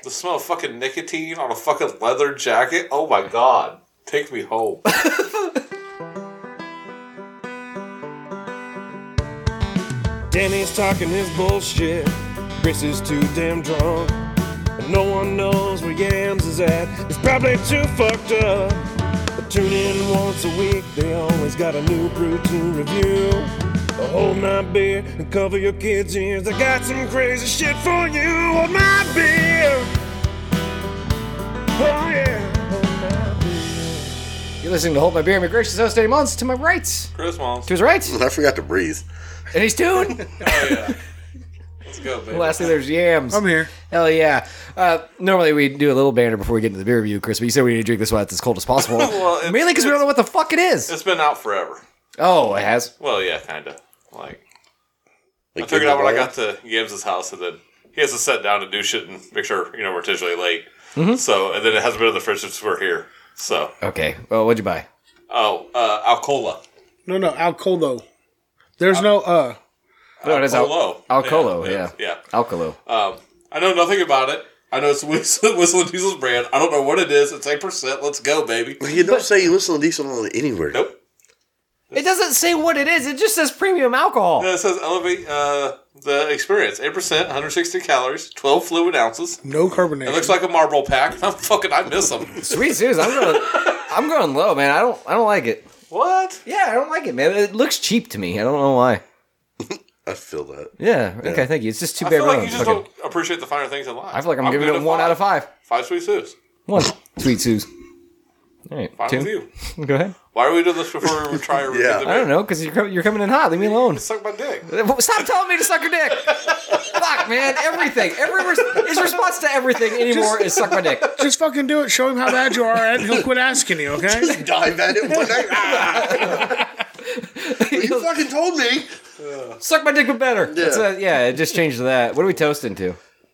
The smell of fucking nicotine on a fucking leather jacket. Oh my god. Take me home. Danny's talking his bullshit. Chris is too damn drunk. And no one knows where Yams is at. He's probably too fucked up. But tune in once a week. They always got a new brew to review. So hold my beer and cover your kids' ears. I got some crazy shit for you. Hold my beer. Oh yeah. Hold my beer. You're listening to Hold My Beer. My gracious host, Eddie Mullins. To my right. Chris Moms. To his right. I forgot to breathe. And he's tuned. Oh yeah. Let's go, baby. Lastly, there's Yams. I'm here. Hell yeah. Normally we do a little banter before we get into the beer review, Chris, but you said we need to drink this while it's as cold as possible. Well, Mainly because we don't know what the fuck it is. It's been out forever. Oh, it has? Well, yeah, kind of. Like I Like figured out when I got to Yams' house, and then he has to sit down and do shit and make sure, we're intentionally late. Mm-hmm. So, and then it hasn't been in the fridge since we're here. So, Okay. Well, what'd you buy? Alcola. No, Alcolo. There's no No, it is Alcolo. Alcolo, yeah. Yeah. Alcolo. I know nothing about it. I know it's Whistling Diesel's brand. I don't know what it is. It's 8%. Let's go, baby. You don't say you listen to Diesel on anywhere. Nope. It doesn't say what it is. It just says premium alcohol. It says elevate the experience. 8%, 160 calories, 12 fluid ounces. no carbonation. It looks like a Marlboro pack. I miss them. Sweet Suze, I'm going low, man. I don't like it. What? Yeah, I don't like it, man. It looks cheap to me. I don't know why. I feel that. Yeah. Okay. Thank you. It's just too I bad. feel like you just don't appreciate the finer things in life. I feel like I'm giving it 1 out of 5. 5 Sweet Suze. 1. Sweet Suze. All right. Fine 2. with you. Go ahead. Why are we doing this before we try to review Yeah. the I don't beer? know, because you're coming in hot. Leave me alone. Suck my dick. Stop telling me to suck your dick. Fuck, man. Everything. His response to everything anymore is suck my dick. Just fucking do it. Show him how bad you are, and he'll quit asking you. Okay. Dive at it one night. You fucking told me. Suck my dick, but better. Yeah. It just changed to that. What are we toasting to?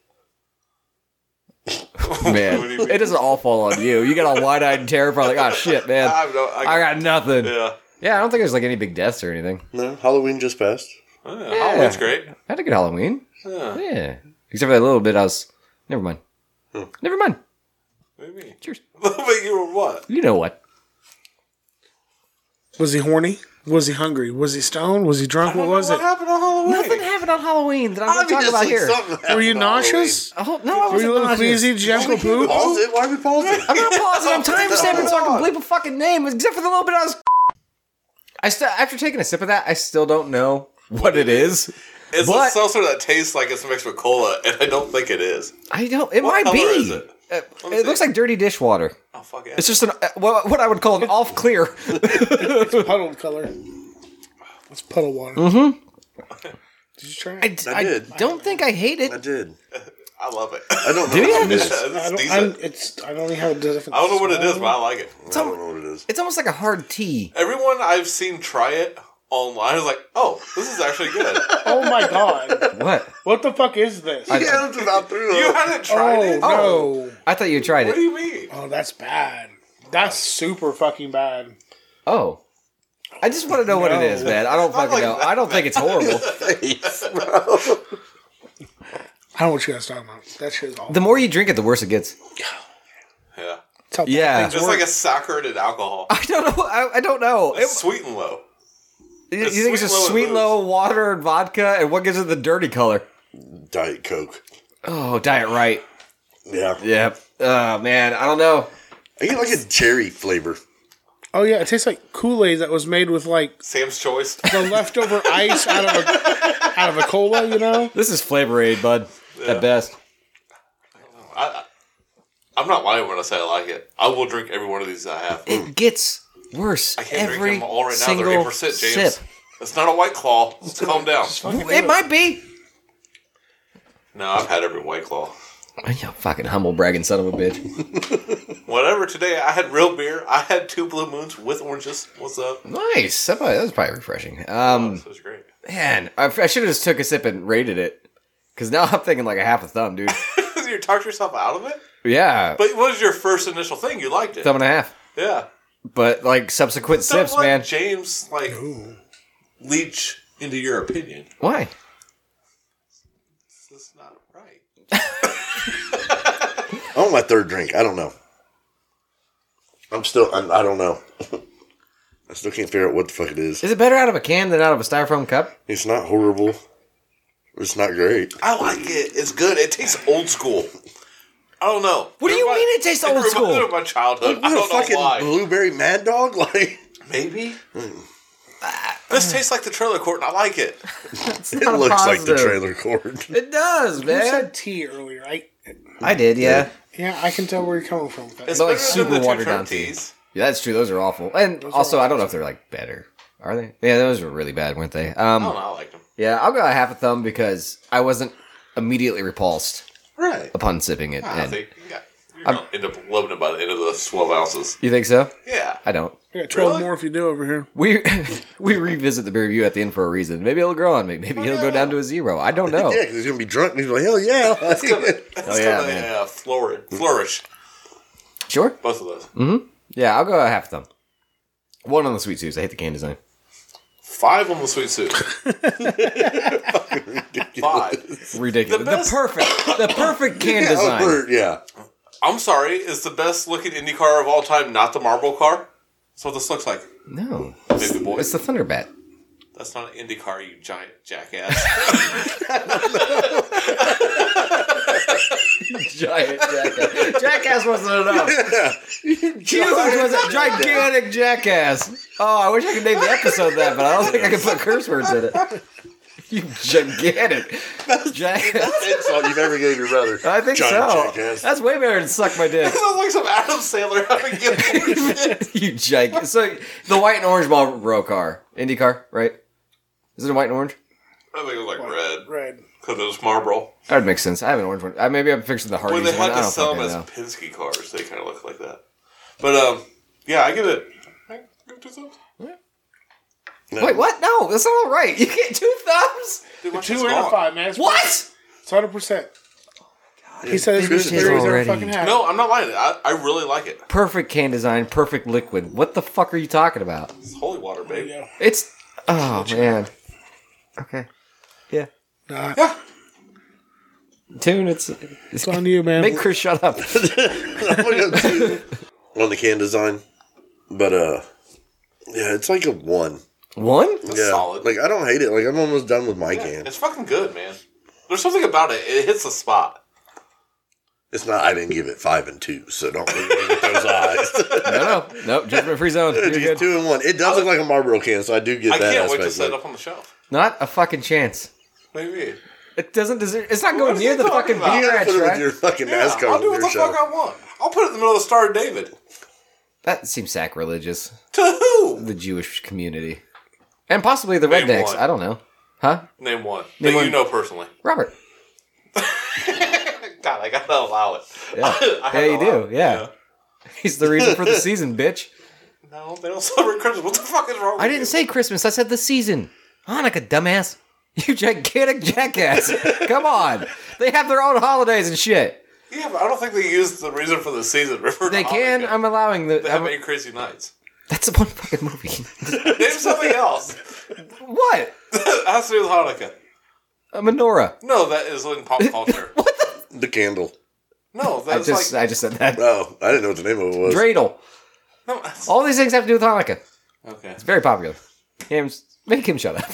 Man, What do you mean? it doesn't all fall on you. You got all wide-eyed and terrified, like, oh shit, man. I got nothing. Yeah. Yeah, I don't think there's like any big deaths or anything. No, Halloween just passed. Yeah. Halloween's great. I had a good Halloween. Yeah. Yeah. Except for that little bit never mind. Never mind. What do you mean? Cheers. But you were what? You know what? Was he horny? Was he hungry? Was he stoned? Was he drunk? What was What it? happened on Halloween? Nothing happened on Halloween that I'm going to talk about here. Were you nauseous? Oh, no, I Were wasn't you a little nauseous. queasy? Did you have to poop? Pause it. Why are we pausing? I'm not pausing. I'm time stamping so I can bleep a fucking name, except for the little bit I was. After taking a sip of that, I still don't know what it is. It's But- a seltzer that tastes like it's mixed with cola, and I don't think it is. I don't. It What might be. color is it? me It looks see. like dirty dishwater. Oh, fuck yeah. It's just what I would call an off clear. Puddle color. It's puddle water. Mm-hmm. Did you try it? I did. don't think I hate it. I did. I love it. I don't know Do you? what it is. It's I don't even have a different. I don't know what it is, but I like it. I don't know what it is. It's almost like a hard tea. Everyone I've seen try it online is like, oh, this is actually good. Oh my god! What? What the fuck is this? Yeah, it's about through. You hadn't tried it? no! I thought you tried What do it. you mean? Oh, that's bad. That's super fucking bad. Oh. I just want to know what it is, man. I don't fucking like know. that. I don't think it's horrible. I don't know what you guys talking about. That shit is awful. The more you drink it, the worse it gets. Yeah. That's how bad Yeah. things Just work. like a saturated alcohol. I don't know. I don't know. It's sweet and low. You it's think it's sweet, just low, and sweet, booze. low water and vodka, and what gives it the dirty color? Diet Coke. Oh, Diet Right. Yeah. Yep. Oh, man. I don't know. I get like a cherry flavor. Oh yeah, it tastes like Kool-Aid that was made with like Sam's Choice. the leftover ice out of a cola. You know? This is Flavor Aid, bud. At best. I'm not lying when I say I like it. I will drink every one of these I have. It gets worse I can't every drink them all right now. single They're 8%, James. sip. It's not a White Claw. Let's calm down. It might be. No, I've had every White Claw. You fucking humble bragging son of a bitch. Whatever. Today I had real beer. I had 2 Blue Moons with oranges. What's up? Nice. That was probably refreshing. This was great. Man, I should have just took a sip and rated it. Because now I'm thinking like a half a thumb, dude. You talked yourself out of it? Yeah. But what was your first initial thing? You liked it. Thumb and a half. Yeah. But like subsequent Don't sips, let man. James leech into your opinion. Why? This is not right. on my third drink. I don't know. I don't know. I still can't figure out what the fuck it is. Is it better out of a can than out of a styrofoam cup? It's not horrible. It's not great. I like it. It's good. It tastes old school. I don't know. What do you mean it tastes old school? It reminds me of my childhood. I don't fucking know why. blueberry Mad Dog? Like, Maybe. This tastes like the trailer court, and I like it. it looks like the trailer court. It does, You man. said tea earlier. I did, yeah. Yeah, I can tell where you're coming from with that. It's like better super than the watered two-term down tea. teas. Yeah, that's true. Those are awful. And also, I don't know if they're like better. Are they? Yeah, those were really bad, weren't they? I don't know. I like them. Yeah, I'll go a half a thumb because I wasn't immediately repulsed Right. upon sipping it. I And think you're going to end up loving it by the end of the 12 ounces. you think so? Yeah. I don't. Yeah, 12 Really? more if you do over here. We revisit the beer review at the end for a reason. Maybe it'll grow on me. Maybe he'll go down to a 0. I don't know. Yeah, because he's going to be drunk and he's like, hell yeah. It's yeah, gonna man. flourish. Sure. Both of those. Yeah, I'll go a half thumb. 1 on the sweet soups. I hate the can design. 5 on the sweet soup. 5. Ridiculous. The best- The perfect can design. Albert, yeah. I'm sorry. Is the best looking Indy car of all time not the marble car? That's what this looks like. No. Baby boy. It's the Thunderbat. That's not an Indy car, you giant jackass. Giant jackass. Jackass wasn't enough. Huge was a gigantic jackass. Oh, I wish I could name the episode that, but I don't think I can put curse words in it. You gigantic jackass. Insult you've ever gave your brother. I think Giant so. jackass. That's way better than suck my dick. Sounds like some Adam Sandler having given You gigantic. So the white and orange Marlboro car, Indy car, right? Is it white and orange? I think it was like red. Red. Because it was Marlboro. That would make sense. I have an orange one. Maybe I'm fixing the Hardee's When they one. had I to don't sell them fucking as know. Penske cars, they kind of look like that. But, yeah, I give it 2 thumbs. No. Wait, what? No, that's not all right. You get 2 thumbs? Dude, my 2 shit's out of gone. 5, man. It's What? It's 100%. He said his Finishes theories never already. fucking happened. No, I'm not lying. I really like it. Perfect can design, perfect liquid. What the fuck are you talking about? It's holy water, baby. Yeah. It's oh man. Okay. Yeah. Nah, Yeah. Tune, it's it's on you, man. make Chris shut up. I'm gonna go 2 on the can design. But, yeah, it's like a 1. 1? Yeah. solid. Like, I don't hate it. Like, I'm almost done with my can. It's fucking good, man. There's something about it. It hits the spot. It's not, I didn't give it 5 and 2, so don't leave me with those eyes. No, judgment free zone. You're It's good. 2 and 1. It does look like a Marlboro can, so I do get I that can't wait aspect. to set it but- up on the shelf. Not a fucking chance. Maybe. It doesn't deserve. It's not What going is near he the talking fucking about? You beer gotta I put it with tried. your fucking Yeah, NASCAR I'll do beer what the show. fuck I want. I'll put it in the middle of the Star of David. That seems sacrilegious. To who? The Jewish community. And possibly the Name rednecks. one. I don't know. Huh? Name one. Name that one. you know personally. Robert. God, I gotta allow it. Yeah, I have yeah to you allow do. it. Yeah. He's the reason for the season, bitch. No, they don't celebrate Christmas. What the fuck is wrong with I didn't you? say Christmas. I said the season. Hanukkah, dumbass. You gigantic jackass. Come on. They have their own holidays and shit. Yeah, but I don't think they use the reason for the season. Refer to They can. Hanukkah. I'm allowing the. They have I'm- 8 crazy nights. that's one fucking movie. Name something else. What? That has to do with Hanukkah. A menorah. No, that is in pop culture. The candle. No, I that's just said that. Oh, I didn't know what the name of it was. Dreidel. no. That's, All these things have to do with Hanukkah. okay. It's very popular. Make him shut up.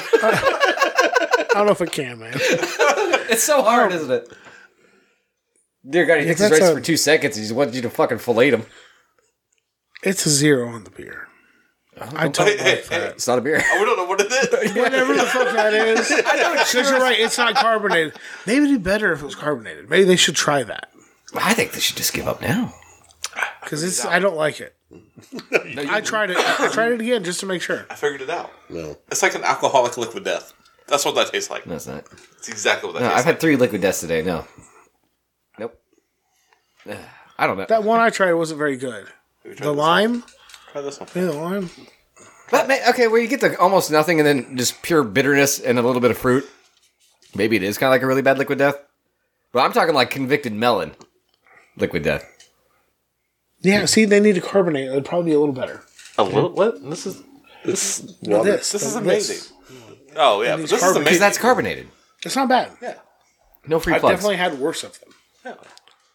I don't know if it can, man. It's so hard, isn't it? Dear God, he takes his that's rights a- for 2 seconds. He just wants you to fucking fillet him. It's a 0 on the beer. I don't Hey, like hey, that. It's not a beer. we don't know what it is. Whatever the fuck that is. Because you're right, it's not carbonated. Maybe it'd be better if it was carbonated. Maybe they should try that. I think they should just give up now. Because I don't like it. I tried it. I tried it again just to make sure. I figured it out. No. It's like an alcoholic liquid death. That's what that tastes like. No, it's not. It's exactly what that No, tastes I've had 3 liquid deaths today. No. Nope. I don't know. That one I tried wasn't very good. like. The lime? Try this one. Yeah, the lime. But okay, where you get the almost nothing and then just pure bitterness and a little bit of fruit. Maybe it is kind of like a really bad liquid death. But I'm talking like convicted melon liquid death. Yeah, see, they need to carbonate. It would probably be a little better. A little what? This is No, this is amazing. Oh yeah, but this is carbonate. amazing. Because that's carbonated. It's not bad. Yeah. No free I've plugs. definitely had worse of them.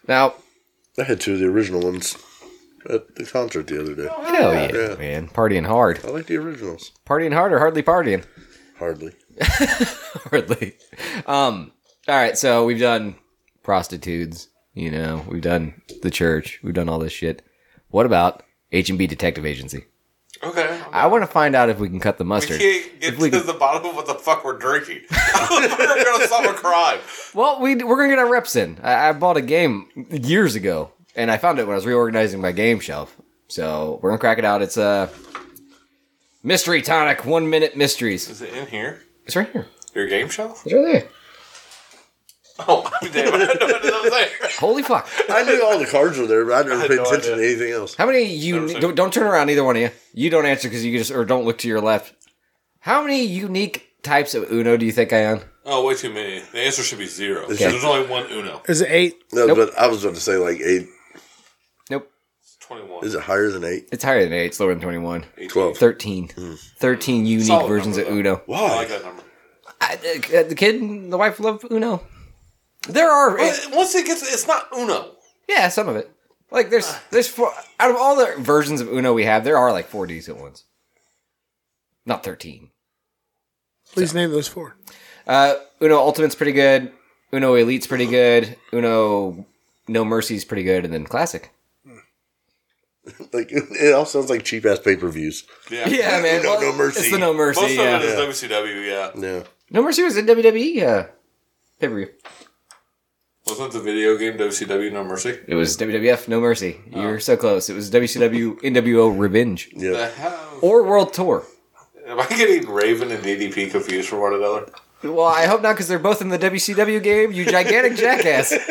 Now, I had 2 of the original ones at the concert the other day. hell yeah, Yeah. man. Partying hard. I like the originals. Partying hard or hardly partying? Hardly. Hardly. All right, so we've done prostitutes, you know, we've done the church, we've done all this shit. What about H&B Detective Agency? Okay. I want to find out if we can cut the We mustard. can't get to the bottom of what the fuck we're drinking. We're going to solve a crime. Well, we're going to get our reps in. I bought a game years ago, and I found it when I was reorganizing my game shelf. So we're going to crack it out. It's a Mystery Tonic 1 Minute Mysteries. Is it in here? It's right here. Your game shelf? It's right there. Oh, damn. I didn't know it was there. Holy fuck. I knew all the cards were there, but I never had paid no attention idea. to anything else. How many unique... Don't turn around, either one of you. You don't answer because you just... Or don't look to your left. How many unique types of Uno do you think I own? Oh, way too many. The answer should be 0. Okay. There's only one Uno. Is it 8? No, Nope. but I was about to say like 8. Nope. It's 21. Is it higher than 8? It's higher than 8. It's lower than 21. 18. 12. 13. 13 unique Solid versions number, of though. Uno. I Why? like that number. The kid and the wife love Uno. There are... Once it gets, it's not Uno. Yeah, some of it. Like, there's 4... Out of all the versions of Uno we have, there are like 4 decent ones. Not 13. Please name those 4. Uno Ultimate's pretty good. Uno Elite's pretty good. Uno No Mercy's pretty good. And then Classic. Like it all sounds like cheap ass pay-per-views. Yeah. Yeah, man. No- No Mercy. It's the No Mercy, Most yeah. of it is WCW, yeah. Yeah. No Mercy was in WWE pay-per-view. Wasn't the video game WCW No Mercy? It was WWF No Mercy. You're so close. It was WCW NWO Revenge. Yeah. The hell? Or World Tour. Am I getting Raven and DDP confused for one another? Well, I hope not, because they're both in the WCW game, you gigantic jackass. What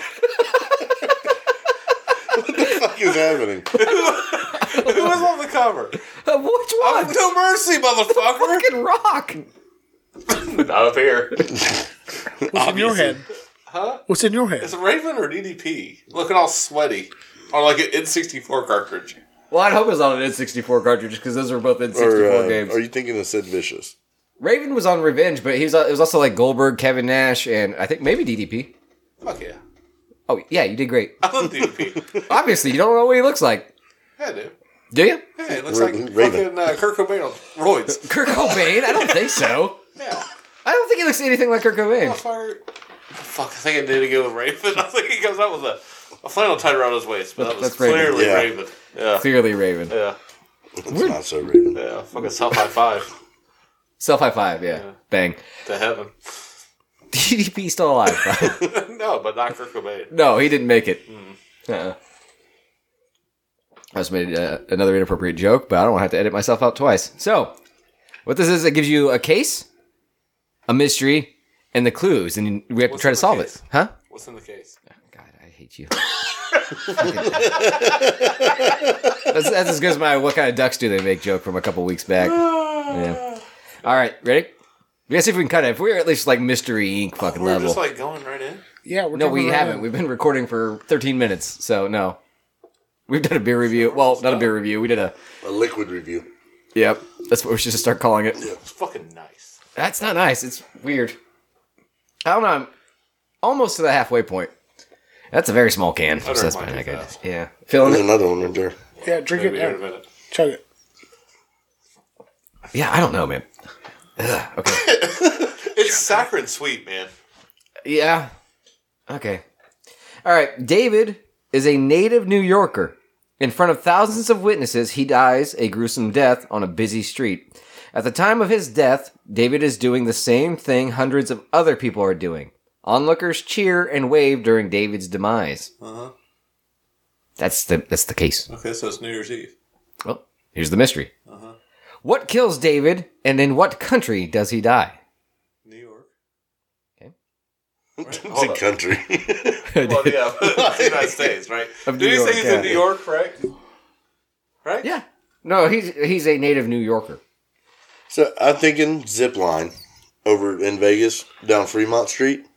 the fuck is happening? Who was on the cover? Which one? No Mercy, motherfucker! Fucking Rock. Not up here. What's in your head? Huh? What's in your head? Is it Raven or DDP? Looking all sweaty. Or like an N64 cartridge. Well, I'd hope it was on an N64 cartridge, because those were both N64 Or games. are you thinking of Sid Vicious? Raven was on Revenge, but it was also like Goldberg, Kevin Nash, and I think maybe DDP. Fuck yeah. Oh, yeah, you did great. I love DDP. Obviously, you don't know what he looks like. Yeah, dude. Do you? Hey, it looks like Raven. fucking Kurt Cobain on roids. Kurt Cobain? I don't think so. Yeah. I don't think he looks anything like Kurt Cobain. Fuck, I think I did to go with Raven. I think he comes out with a flannel tied around his waist, but that was That's Raven. clearly Yeah. Raven. Yeah. Clearly Raven. Yeah. It's not so Raven. Yeah. Fucking self high five Self high five, yeah. Bang. to heaven. DDP still alive, right? No, but not Kurt Cobain. No, he didn't make it. Uh-uh. I just made another inappropriate joke, but I don't want to have to edit myself out twice. So, what this is, it gives you a case, a mystery, and the clues, and we have to What's try in to the solve case? it. Huh? What's in the case? God, I hate you. that's as good as my what kind of ducks do they make joke from a couple weeks back. Yeah. All right, ready? We gotta see if we can cut it. If we're at least like Mystery Inc. fucking We're level. just like going right in. Yeah, we're No, we jumping right haven't. in. We've been recording for 13 minutes, so no. We've done a beer review. Well, not a beer review. We did a... A liquid review. Yep. That's what we should just start calling it. It's fucking nice. That's not nice. It's weird. I don't know. I'm almost to the halfway point. That's a very small can. So that's mine probably too not good. fast. Yeah. Feeling There's it? another one right there. Yeah, drink Maybe it. here in a Yeah. minute. Chug it. Yeah, I don't know, man. Ugh, okay. It's saccharine sweet, man. Yeah. Okay. All right. David is a native New Yorker. In front of thousands of witnesses, he dies a gruesome death on a busy street. At the time of his death, David is doing the same thing hundreds of other people are doing. Onlookers cheer and wave during David's demise. Uh-huh. That's the case. Okay, so it's New Year's Eve. Well, here's the mystery. Uh-huh. What kills David, and in what country does he die? New York. It's Hold a up. country. Well, yeah, it's the United States, right? Of Did New you York, say he's yeah. in New York, right? Right? Yeah. No, he's a native New Yorker. So I'm thinking zip line over in Vegas down Fremont Street.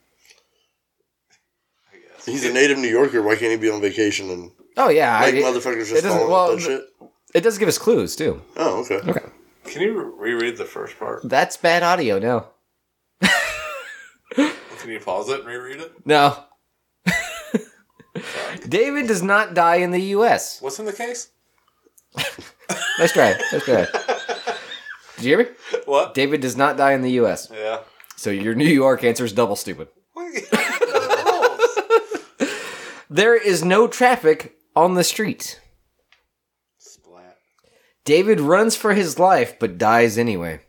I guess. He's a native New Yorker. Why can't he be on vacation and Oh yeah, like motherfuckers just doesn't- falling well, with that shit? It does give us clues too. Oh, okay. Okay. Can you reread the first part? That's bad audio. No. Can you pause it and reread it? No. David does not die in the U.S. What's in the case? Let's try it. Did you hear me? What? David does not die in the U.S. Yeah. So your New York answer is double stupid. What? There is no traffic on the street. Splat. David runs for his life, but dies anyway.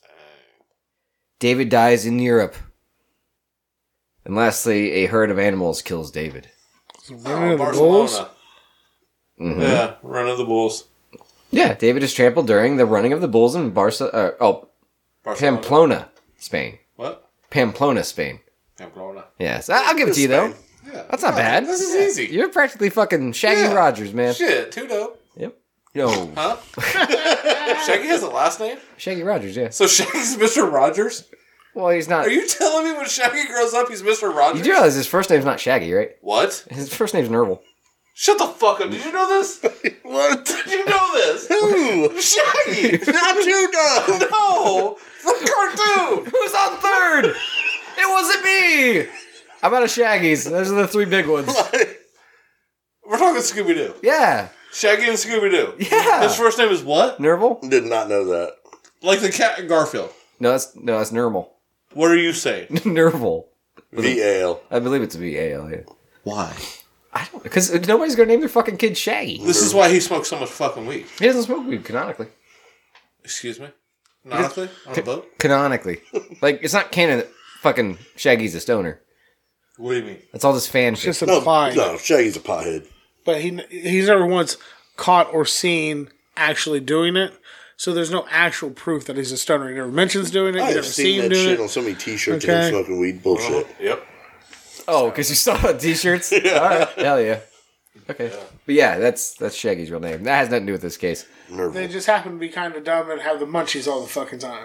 David dies in Europe. And lastly, a herd of animals kills David. Running of the Barcelona. Bulls? Mm-hmm. Yeah, run of the Bulls. Yeah, David is trampled during the running of the bulls in Barcelona. Pamplona, Spain. What? Pamplona, Spain. Pamplona. Yes, I'll give it to you, though. Yeah. That's not bad. This is easy. You're practically fucking Shaggy Rogers, man. Shit, Tudo. Yep. Yo, Huh? Shaggy has a last name? Shaggy Rogers, yeah. So Shaggy's Mr. Rogers? Well, he's not. Are you telling me when Shaggy grows up he's Mr. Rogers? You do realize his first name's not Shaggy, right? What? His first name's Nerval. Shut the fuck up. Did you know this? What? Did you know this? Who? Shaggy! Not you, no. No! The cartoon! Who's on third? It wasn't me! I'm out of Shaggy's. Those are the three big ones. We're talking Scooby-Doo. Yeah. Shaggy and Scooby-Doo. Yeah. His first name is what? Nerval? Did not know that. Like the cat in Garfield. No, that's Nermal. What are you saying? Nerval. VAL. I believe it's VAL, yeah. Why? I don't, because nobody's gonna name their fucking kid Shaggy. This is why he smokes so much fucking weed. He doesn't smoke weed canonically. Excuse me? Canonically? On a boat? Canonically. Like, it's not canon that fucking Shaggy's a stoner. What do you mean? That's all just fan shit. Just No, implied. no, Shaggy's a pothead. But he's never once caught or seen actually doing it. So there's no actual proof that he's a stoner. He never mentions doing it. I You have never seen seen him that doing shit it. on so many t-shirts Okay. of him smoking weed. Bullshit. Yep. Oh, because you saw it on t-shirts? All right. Hell yeah. Okay. But yeah, that's Shaggy's real name. That has nothing to do with this case. Nerval. They just happen to be kind of dumb and have the munchies all the fucking time.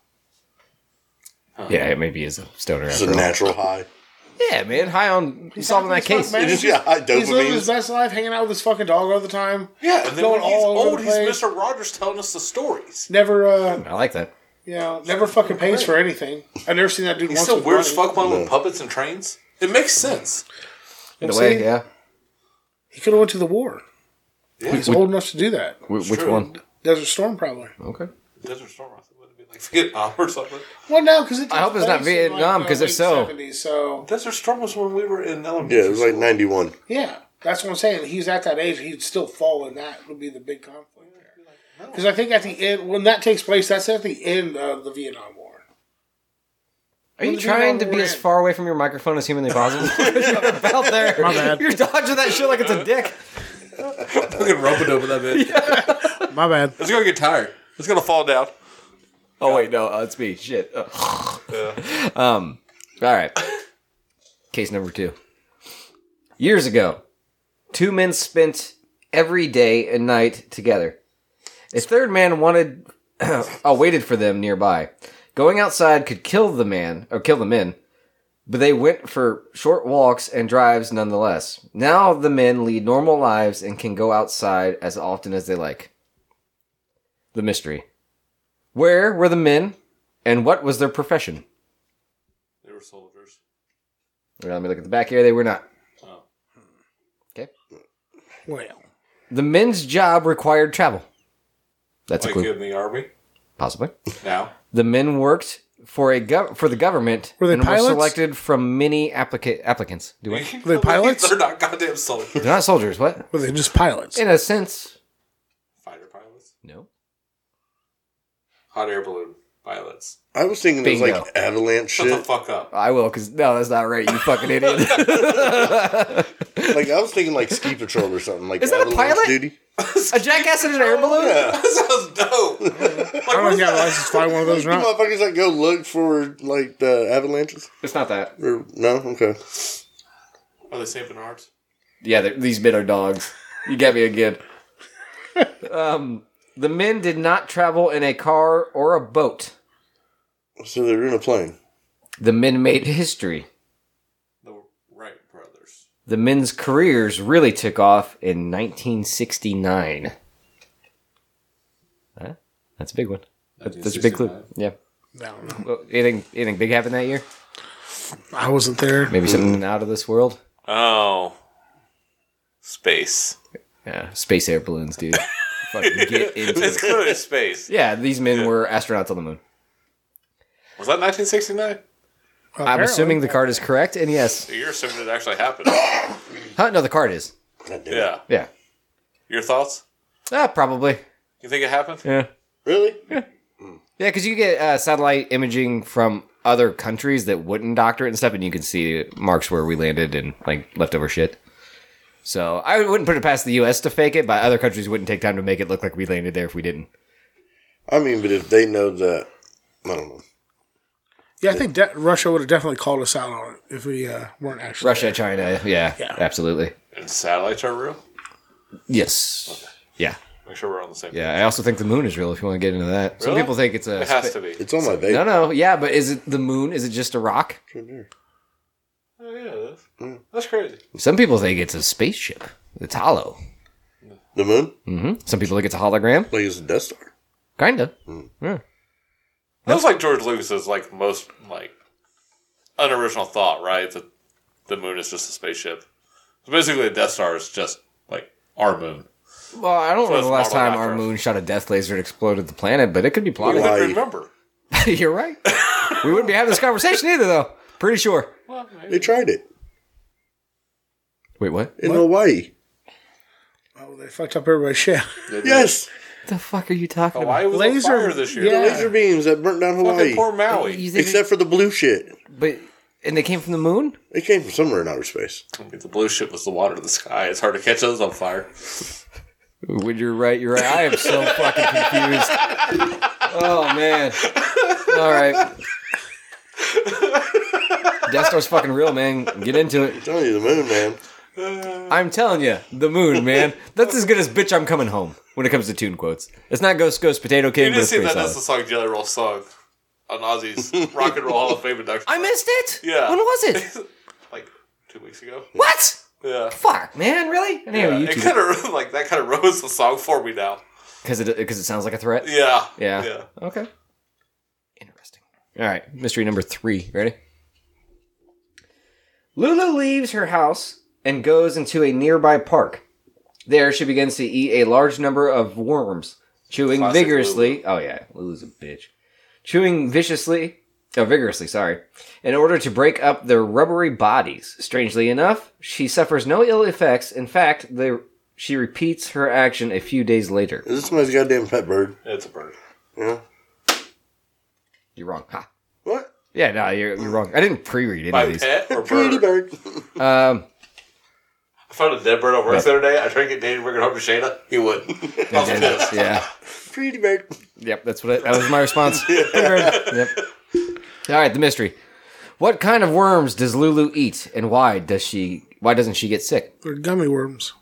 Yeah, it maybe is a stoner It's after a all. natural high. Yeah, man. High on solving that happy as case. fuck, man. He just got high He's living his dopamine. best life, hanging out with his fucking dog all the time. Yeah, and then Going when he's all over old, the he's place. Mr. Rogers telling us the stories. Never, I like that. never fucking pays for anything. I've never seen that dude He's once still with weird as money. fuck playing with puppets and trains. It makes sense. In a See? way, yeah. He could have went to the war. Yeah. He's old enough to do that. Which true. one? Desert Storm, probably. Okay. Desert Storm, I thought it would be like Vietnam or something. Well, no, because I hope it's not Vietnam, 'cause if so- 70s, so Desert Storm was when we were in elementary Yeah, it was like school. 91. yeah, that's what I'm saying. He's at that age. He'd still fall in that. Would be the big conflict there. Because I think at the end, when that takes place, that's at the end of the Vietnam War. Are you When the trying to Vietnam be War as ended. far away from your microphone as humanly possible? You're about there. My bad. You're dodging that shit like it's a dick. Fucking rope it over that bitch. My bad. It's gonna get tired. It's gonna fall down. Oh wait, no, it's me. Shit. All right. Case number 2. Years ago, 2 men spent every day and night together. A third man waited for them nearby. Going outside could kill the men, but they went for short walks and drives nonetheless. Now the men lead normal lives and can go outside as often as they like. The mystery. Where were the men, and what was their profession? They were soldiers. Let me look at the back here. They were not. Oh. Okay. Well, The men's job required travel. That's Like a clue. in the army Possibly. now. The men worked for for the government Were they and pilots? were selected from many applicants. Do I? Were they pilots? They're not goddamn soldiers. They're not soldiers. What? were they just pilots? In a sense, Fighter pilots. no. Hot air balloon pilots. I was thinking it was Bingo. like avalanche Shut the shit. fuck up. I will, because no, that's not right. You fucking idiot. Like I was thinking like ski patrol or something. Like Is that a avalanche pilot? duty. A jackass in an air balloon? Yeah. That sounds dope. Like, I don't know if you have a license to fly one of those You or not. motherfuckers that go look for like the avalanches? It's not that. Or no? Okay. Are they St. Bernards? Yeah, these men are dogs. You get me again. The men did not travel in a car or a boat. So they're in a plane. The men made history. The Wright brothers. The men's careers really took off in 1969. Huh? That's a big one. That's a big clue. 1969. Yeah. I don't know. Well, anything big happened that year? I wasn't there. Maybe something out of this world? Oh. Space. Yeah, space air balloons, dude. Fucking get into It's it. clearly space. Yeah, these men were astronauts on the moon. Was that 1969? I'm assuming the card is correct, and yes. You're assuming it actually happened. Huh? No, the card is. God damn it. Yeah. Yeah. Your thoughts? Probably. You think it happened? Yeah. Really? Yeah, because you get satellite imaging from other countries that wouldn't doctor it and stuff, and you can see marks where we landed and like leftover shit. So I wouldn't put it past the U.S. to fake it, but other countries wouldn't take time to make it look like we landed there if we didn't. I mean, but if they know that, I don't know. Yeah, I think Russia would have definitely called us out on it if we weren't actually. Russia, China, yeah, absolutely. And satellites are real? Yes. Yeah. Make sure we're on the same page. Yeah, I also think the moon is real if you want to get into that. Some Really? people think it's a... It has to be. It's on my vape. No, yeah, but is it the moon? Is it just a rock? Oh, yeah, it is. That's crazy. Some people think it's a spaceship. It's hollow. The moon? Hmm. Some people think it's a hologram. Like it's a Death Star. Kinda. Yeah. That was like George Lucas's like most like unoriginal thought, right? That the moon is just a spaceship. So basically, the Death Star is just like our moon. Well, I don't So know it's the last Marvel time our After. moon shot a death laser and exploded the planet, but it could be I plotted. Why? couldn't remember. You're right. We wouldn't be having this conversation either, though. Pretty sure. Well, maybe. They tried it Wait, what? in Hawaii. Oh, they fucked up everybody's shit. Yes. What the fuck are you talking Hawaii about? was Laser- on fire this year. yeah. Laser beams that burnt down Hawaii. Fucking poor Maui. You think Except for the blue shit. and they came from the moon? It came from somewhere in outer space. The blue shit was the water in the sky. It's hard to catch those on fire. When you're right, you're right. I am so fucking confused. Oh, man. All right. Death Star's fucking real, man. Get into it. I'm telling you, the moon, man. I'm telling you, the moon, man. That's as good as "Bitch, I'm Coming Home" when it comes to tune quotes. It's not Ghost Ghost Potato King, You but didn't it's see pretty that. That's the solid. song Jelly Roll sung on Ozzy's Rock and Roll Hall of Fame induction. I missed it. Yeah. When was it? Like 2 weeks ago. What? Yeah. Fuck, man. Really? I didn't Yeah, have it YouTube kind of like that. Kind of ruins the song for me now. because it sounds like a threat. Yeah. Yeah. Yeah. Okay. Interesting. All right. Mystery number 3. Ready? Lulu leaves her house and goes into a nearby park. There, she begins to eat a large number of worms, chewing Classic vigorously. Oh yeah, Lulu's a bitch. Chewing vigorously, sorry, in order to break up their rubbery bodies. Strangely enough, she suffers no ill effects. In fact, she repeats her action a few days later. Is this somebody's goddamn pet bird? It's a bird. Yeah. You're wrong. Ha. What? Yeah, no, you're wrong. I didn't pre-read any My of these. pet or Pretty bird? bird. I found a dead bird at work the other day. I tried to get Danny to bring it home to Shayna. He wouldn't. I was pissed. Yeah. Pretty bird. Yep, that was my response. Yep. All right, the mystery. What kind of worms does Lulu eat, and why doesn't she get sick? They're gummy worms.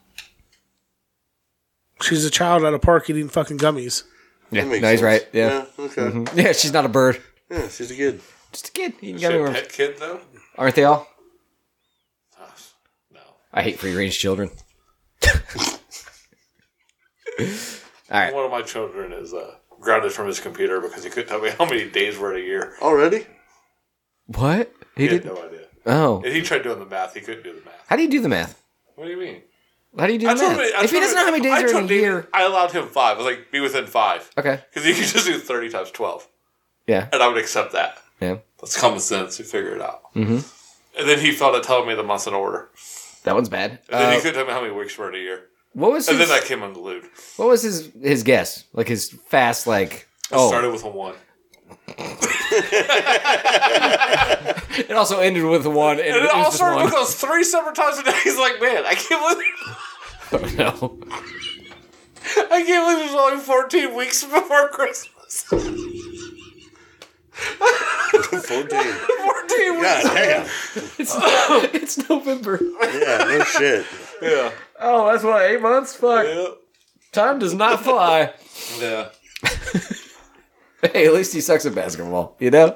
She's a child at a park eating fucking gummies. Yeah, That makes no, he's sense. right. Yeah. Okay. Yeah, she's not a bird. Yeah, she's a kid. Just a kid eating Is she gummy a worms. pet kid though? Aren't they all? No. I hate free-range children. All right. One of my children is grounded from his computer because he couldn't tell me how many days were in a year. Already? What? He had no idea. Oh. And he tried doing the math. He couldn't do the math. How do you do the math? What do you mean? How do you do the math? If he doesn't know how many days are in a year... I allowed him 5. I was like, be within 5. Okay. Because you could just do 30 times 12. Yeah. And I would accept that. Yeah. That's common sense. You figure it out. Mm-hmm. And then he felt it telling me the months in order. That one's bad. And then he couldn't tell me how many weeks were in a year. What was And his... then I came unglued. What was his guess? Like his fast, like... It started with a 1. It also ended with a 1. And And it it all was just started 1. with those 3 separate times a day. He's like, man, I can't believe... Oh, no. I can't believe it was only 14 weeks before Christmas. 14. 14 weeks. God damn. It's November. Yeah, no shit. Yeah. Oh, that's what, 8 months? Fuck. Yeah. Time does not fly. Yeah. Hey, at least he sucks at basketball, you know?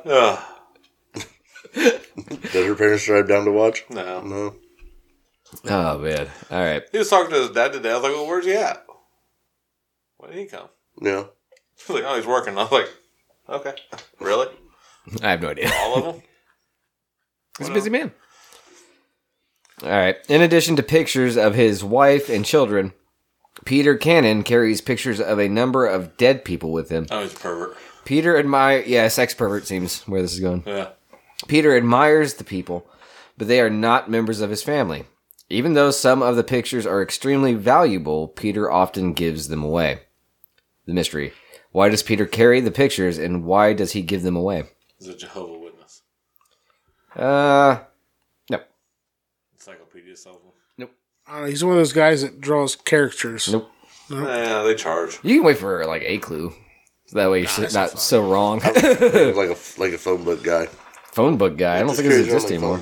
Did her parents drive down to watch? No. No. Oh, man. All right. He was talking to his dad today. I was like, well, where's he at? When did he come? Yeah. He was like, oh, he's working. I was like, okay. Really? I have no idea. All of them? He's a busy man. All right. In addition to pictures of his wife and children, Peter Cannon carries pictures of a number of dead people with him. Oh, he's a pervert. Peter admires... Yeah, sex pervert seems where this is going. Yeah. Peter admires the people, but they are not members of his family. Even though some of the pictures are extremely valuable, Peter often gives them away. The mystery. Why does Peter carry the pictures, and why does he give them away? He's a Jehovah's Witness. No. Encyclopedia salesman. I don't know, he's one of those guys that draws characters. Nope. Yeah, they charge. You can wait for, like, a clue. So that way you're not so wrong. like a phone book guy. Phone book guy. I don't think this exists anymore.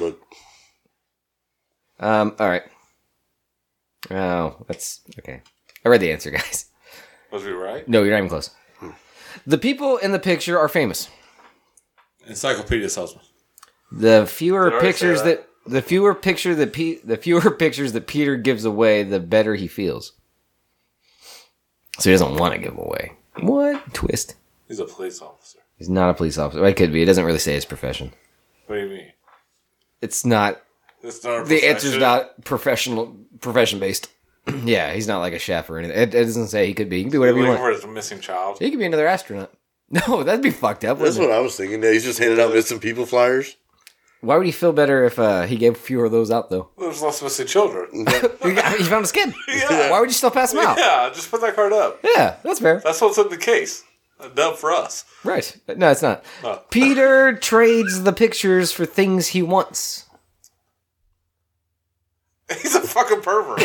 All right. Oh, that's... Okay. I read the answer, guys. Was we right? No, you're not even close. The people in the picture are famous. Encyclopedia salesman. The fewer Did I already pictures say that the fewer pictures that Peter gives away, the better he feels. So he doesn't want to give them away. What twist? He's a police officer. He's not a police officer. Well, it could be. It doesn't really say his profession. What do you mean? It's not. It's not a The profession? answer's not profession based. Yeah, he's not like a chef or anything. It doesn't say he could be. He can be whatever you Looking want. for his missing child. He could be another astronaut. No, that'd be fucked up. That's Wouldn't what I was thinking. Yeah, he's just handing out missing people flyers. it? Why would he feel better if he gave fewer of those out, though? There's lots of missing children. He found his kid. Yeah. Why would you still pass him out? Yeah, just put that card up. Yeah, that's fair. That's what's in the case. A dub for us. Right. No, it's not. Oh. Peter trades the pictures for things he wants. He's a fucking pervert.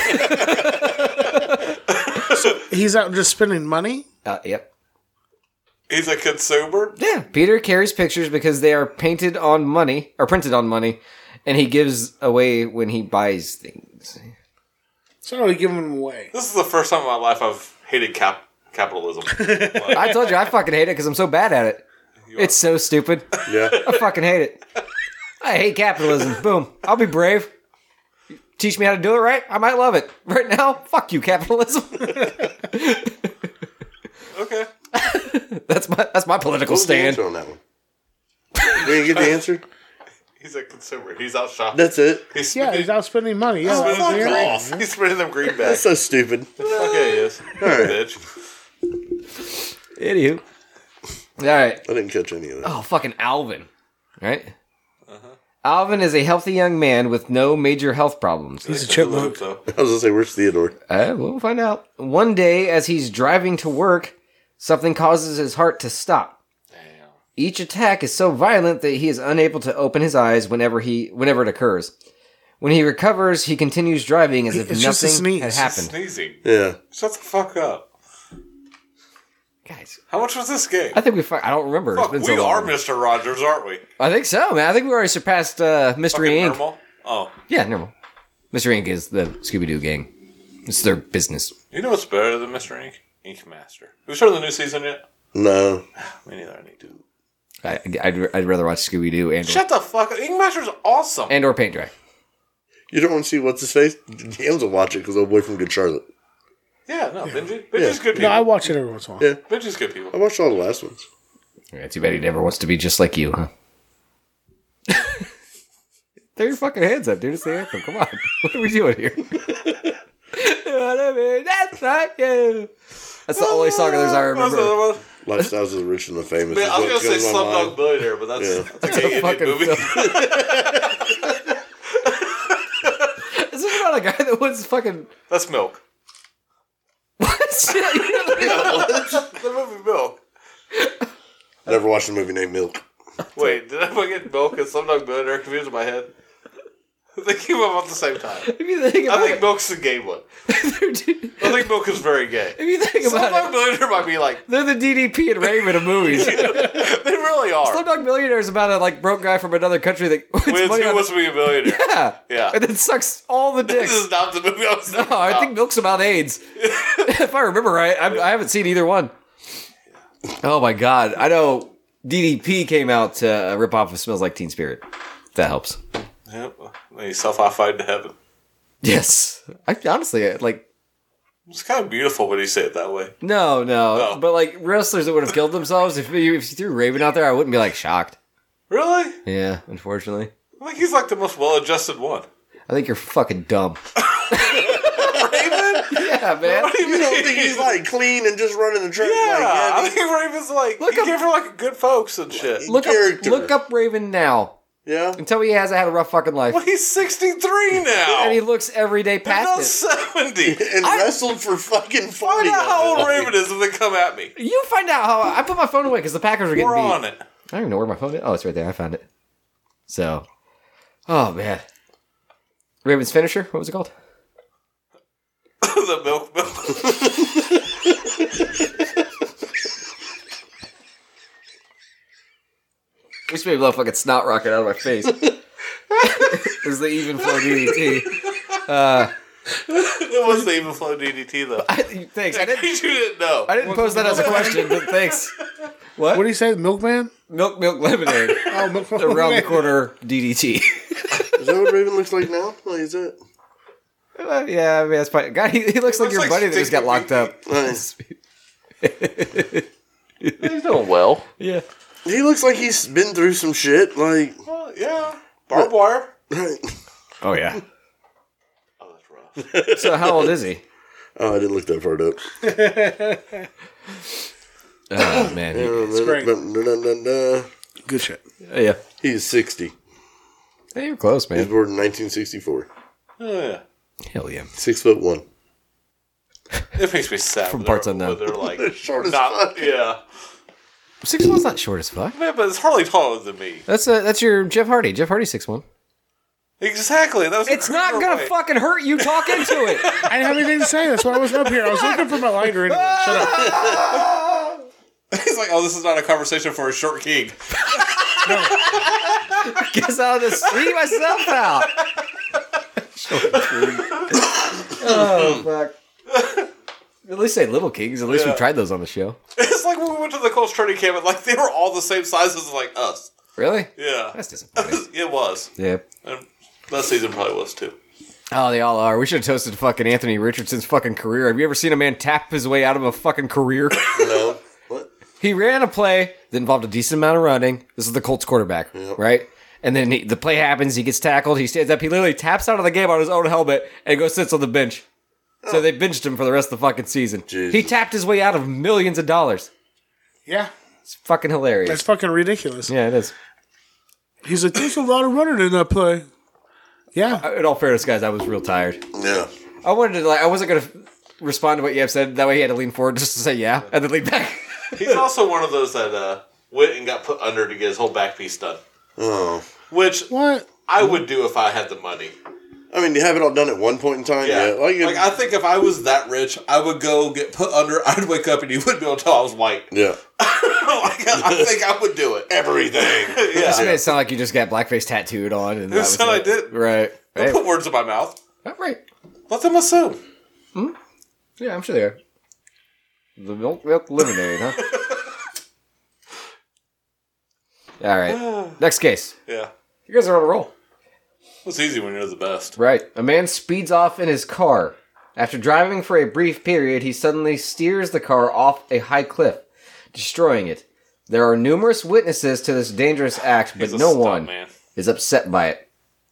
He's out just spending money? Yep. He's a consumer. Yeah. Peter carries pictures because they are printed on money, and he gives away when he buys things. So he giving them away. This is the first time in my life I've hated capitalism. Like, I told you, I fucking hate it because I'm so bad at it. It's so stupid. Yeah. I fucking hate it. I hate capitalism. Boom. I'll be brave. Teach me how to do it right. I might love it. Right now, fuck you, capitalism. okay. That's my political What was the stand. answer on that one? We didn't get the answer? He's a consumer. He's out shopping. That's it. He's Yeah, spending, he's out spending money. Yeah, spending that's them the green- answer. He's spending them That's greenbacks. so stupid. Okay, he is. right. Bitch. Anywho. All right. I didn't catch any of that. Oh, fucking Alvin. Right? Alvin is a healthy young man with no major health problems. He's a chipmunk. So. I was going to say, where's Theodore? We'll find out. One day, as he's driving to work, something causes his heart to stop. Damn. Each attack is so violent that he is unable to open his eyes whenever it occurs. When he recovers, he continues driving as if It's just a nothing sneeze. had It's happened. Sneezing. Yeah. Shut the fuck up. Guys, How much was this game? I think I don't remember. Fuck, It's been we so are long. Mr. Rogers, aren't we? I think so, man. I think we already surpassed Mystery Fucking Inc. normal? Oh. Yeah, normal. Mystery Inc. is the Scooby-Doo gang. It's their business. You know what's better than Mr. Ink? Ink Master. Have you started the new season yet? No. Me neither. I need to. I'd rather watch Scooby-Doo and Shut the fuck up. Ink Master's awesome. or Paint Dry. You don't want to see what's his face? James will watch it because old boy from Good Charlotte. Yeah, no, Benji. Benji's good No, people. I watch it every once in a while. Yeah. Benji's good people. I watched all the last ones. Yeah, too bad he never wants to be just like you, huh? Throw your fucking hands up, dude. It's the anthem. Come on. What are we doing here? You know what I mean? That's not you. That's the only song of theirs I What's the remember. other one? Lifestyles of the Rich and the Famous. Man, is I was what going to goes say in my mind. Slumdog Millionaire, but that's Yeah. a gay Indian fucking movie. Is this about a guy that was fucking... That's Milk. What? The movie Milk. I never watched a movie named Milk. Wait, did I get Milk and Slumdog Millionaire confused in my head? They came up at the same time. If you think I about think Milk's the gay one. it... I think Milk is very gay. If you think about Slumdog it, Millionaire might be like, they're the DDP and Raven of movies. they really are. Slumdog Millionaire is about a broke guy from another country that wins Wins money Who on Wants to Be a Millionaire. Yeah. Yeah. And then sucks all the This dicks. is not the movie I was thinking No, I about. think Milk's about AIDS. If I remember right. I haven't seen either one. Oh my god. I know DDP came out to rip off of Smells Like Teen Spirit. That helps. Yep. He self-high-fived to heaven. Yes. I honestly, It's kind of beautiful when you say it that way. no. Oh. But wrestlers that would have killed themselves, if you threw Raven out there, I wouldn't be shocked. Really? Yeah, unfortunately. I think he's like the most well-adjusted one. I think you're fucking dumb. Raven? Yeah, man. You don't think he's like clean and just running the track? Yeah, I Like, think Raven's like he came from like good folks and shit. Look up Raven now. yeah. And tell me he hasn't had a rough fucking life. Well, he's 63 now. And he looks every day He's past not it. 70. And wrestled for fucking 40. Find out how of old it. Raven is if they come at me. You find out how I put my phone away because the Packers were getting We're beat. on it. I don't even know where my phone is. Oh, it's right there. I found it. So, oh man, Raven's finisher. What was it called? The milk. I used to be able to fucking snot rocket out of my face. It was the even flow DDT. It was the even flow DDT though. Thanks. I In didn't. case you didn't know. I didn't pose that as a question, but thanks. What do you say, Milkman? Milk lemonade. Oh, Milkman. Around the corner DDT. Is that what Raven looks like now? Like, is it? Yeah, I mean that's fine. God, he looks like looks your like buddy that just got Sticky locked up. Nice. He's doing well. Yeah. He looks like he's been through some shit. Like, Well, yeah. Barbed wire. Oh yeah. Oh, that's rough. So how old is he? oh, I didn't look that far up. Oh man. great. Good shit. Yeah. He's 60. Hey, you're close, He was man. born in 1964. Oh yeah. Hell yeah. 6'1". It makes me sad. From when parts they're- unknown. when They're like Short as not. fuck. Yeah. 6'1's not short as fuck. Man, but it's hardly taller than me. That's your Jeff Hardy. Jeff Hardy's 6'1. Exactly. That was It's a not career gonna way. fucking hurt you. Talk into it. I didn't have anything to say. That's why I wasn't up here. I was looking for my lighter anyway. Shut up. He's like, oh, this is not a conversation for a short king. Guess I'll just see myself out. Oh fuck. At least say Little Kings. At least we Yeah. tried those on the show. It's like when we went to the Colts training camp, and like they were all the same sizes like us. Really? Yeah. That's disappointing. It was. Yeah. And last season probably was too. Oh, they all are. We should have toasted fucking Anthony Richardson's fucking career. Have you ever seen a man tap his way out of a fucking career? No. What? He ran a play that involved a decent amount of running. This is the Colts quarterback, right? And then the play happens. He gets tackled. He stands up. He literally taps out of the game on his own helmet and goes sits on the bench. So they benched him for the rest of the fucking season. Jesus. He tapped his way out of millions of dollars. Yeah, It's fucking hilarious. that's fucking ridiculous. Yeah, it is. He's like, there's a lot of running in that play. Yeah. In all fairness, guys, I was real tired. Yeah. I wanted to I wasn't gonna respond to what Yep said. That way, he had to lean forward just to say yeah, and then lean back. He's also one of those that went and got put under to get his whole back piece done. Oh. Which What? I would do if I had the money. I mean, you have it all done at one point in time? Yeah. Yeah. Like I think if I was that rich, I would go get put under. I'd wake up and you wouldn't be able to tell I was white. yeah. I think I would do it. Everything. This Yeah. made it sound like you just got blackface tattooed on, and that was what I it. did. Right. Don't Hey, put words in my mouth. right. Let them assume. Yeah, I'm sure they are. The milk lemonade, huh? All right. Next case. Yeah. You guys are on a roll. It's easy when you're the best. Right. A man speeds off in his car. After driving for a brief period, he suddenly steers the car off a high cliff, destroying it. There are numerous witnesses to this dangerous act, but He's a no stunt one man. is upset by it.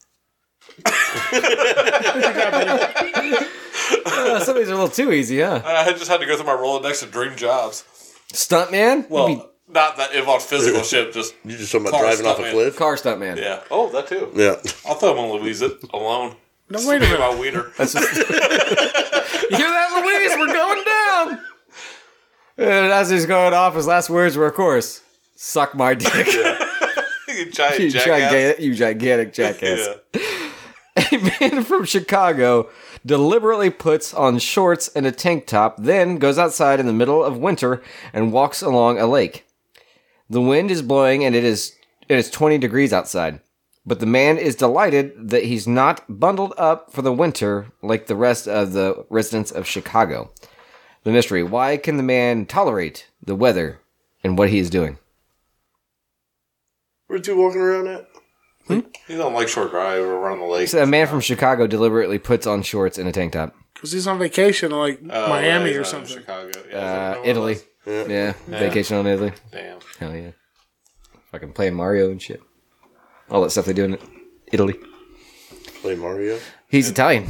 Some of these are a little too easy, huh? I just had to go through my Rolodex of dream jobs. Stuntman? Well, You mean not that involved physical shit, just You just talking about Car driving off a stuntman. cliff? car stuntman. yeah. Oh, that too. Yeah. I'll throw him on Louise it alone. No, wait a minute. My wiener. You hear that, Louise? We're going down. And as he's going off, his last words were, of course, "Suck my dick." You giant you, jackass. gigantic jackass. Yeah. A man from Chicago deliberately puts on shorts and a tank top, then goes outside in the middle of winter and walks along a lake. The wind is blowing and it is 20 degrees outside. But the man is delighted that he's not bundled up for the winter like the rest of the residents of Chicago. The mystery: why can the man tolerate the weather and what he is doing? Where two walking around at? You don't like short drive or run the lake. So a man from Chicago deliberately puts on shorts and a tank top. Because he's on vacation in like Oh, Miami yeah, or he's not in something. Chicago. Yeah, is that Italy. what it Yeah. Vacation on Italy. was? Damn. Hell yeah. Fucking playing Mario and shit. All that stuff they do in Italy. Play Mario. He's Italian,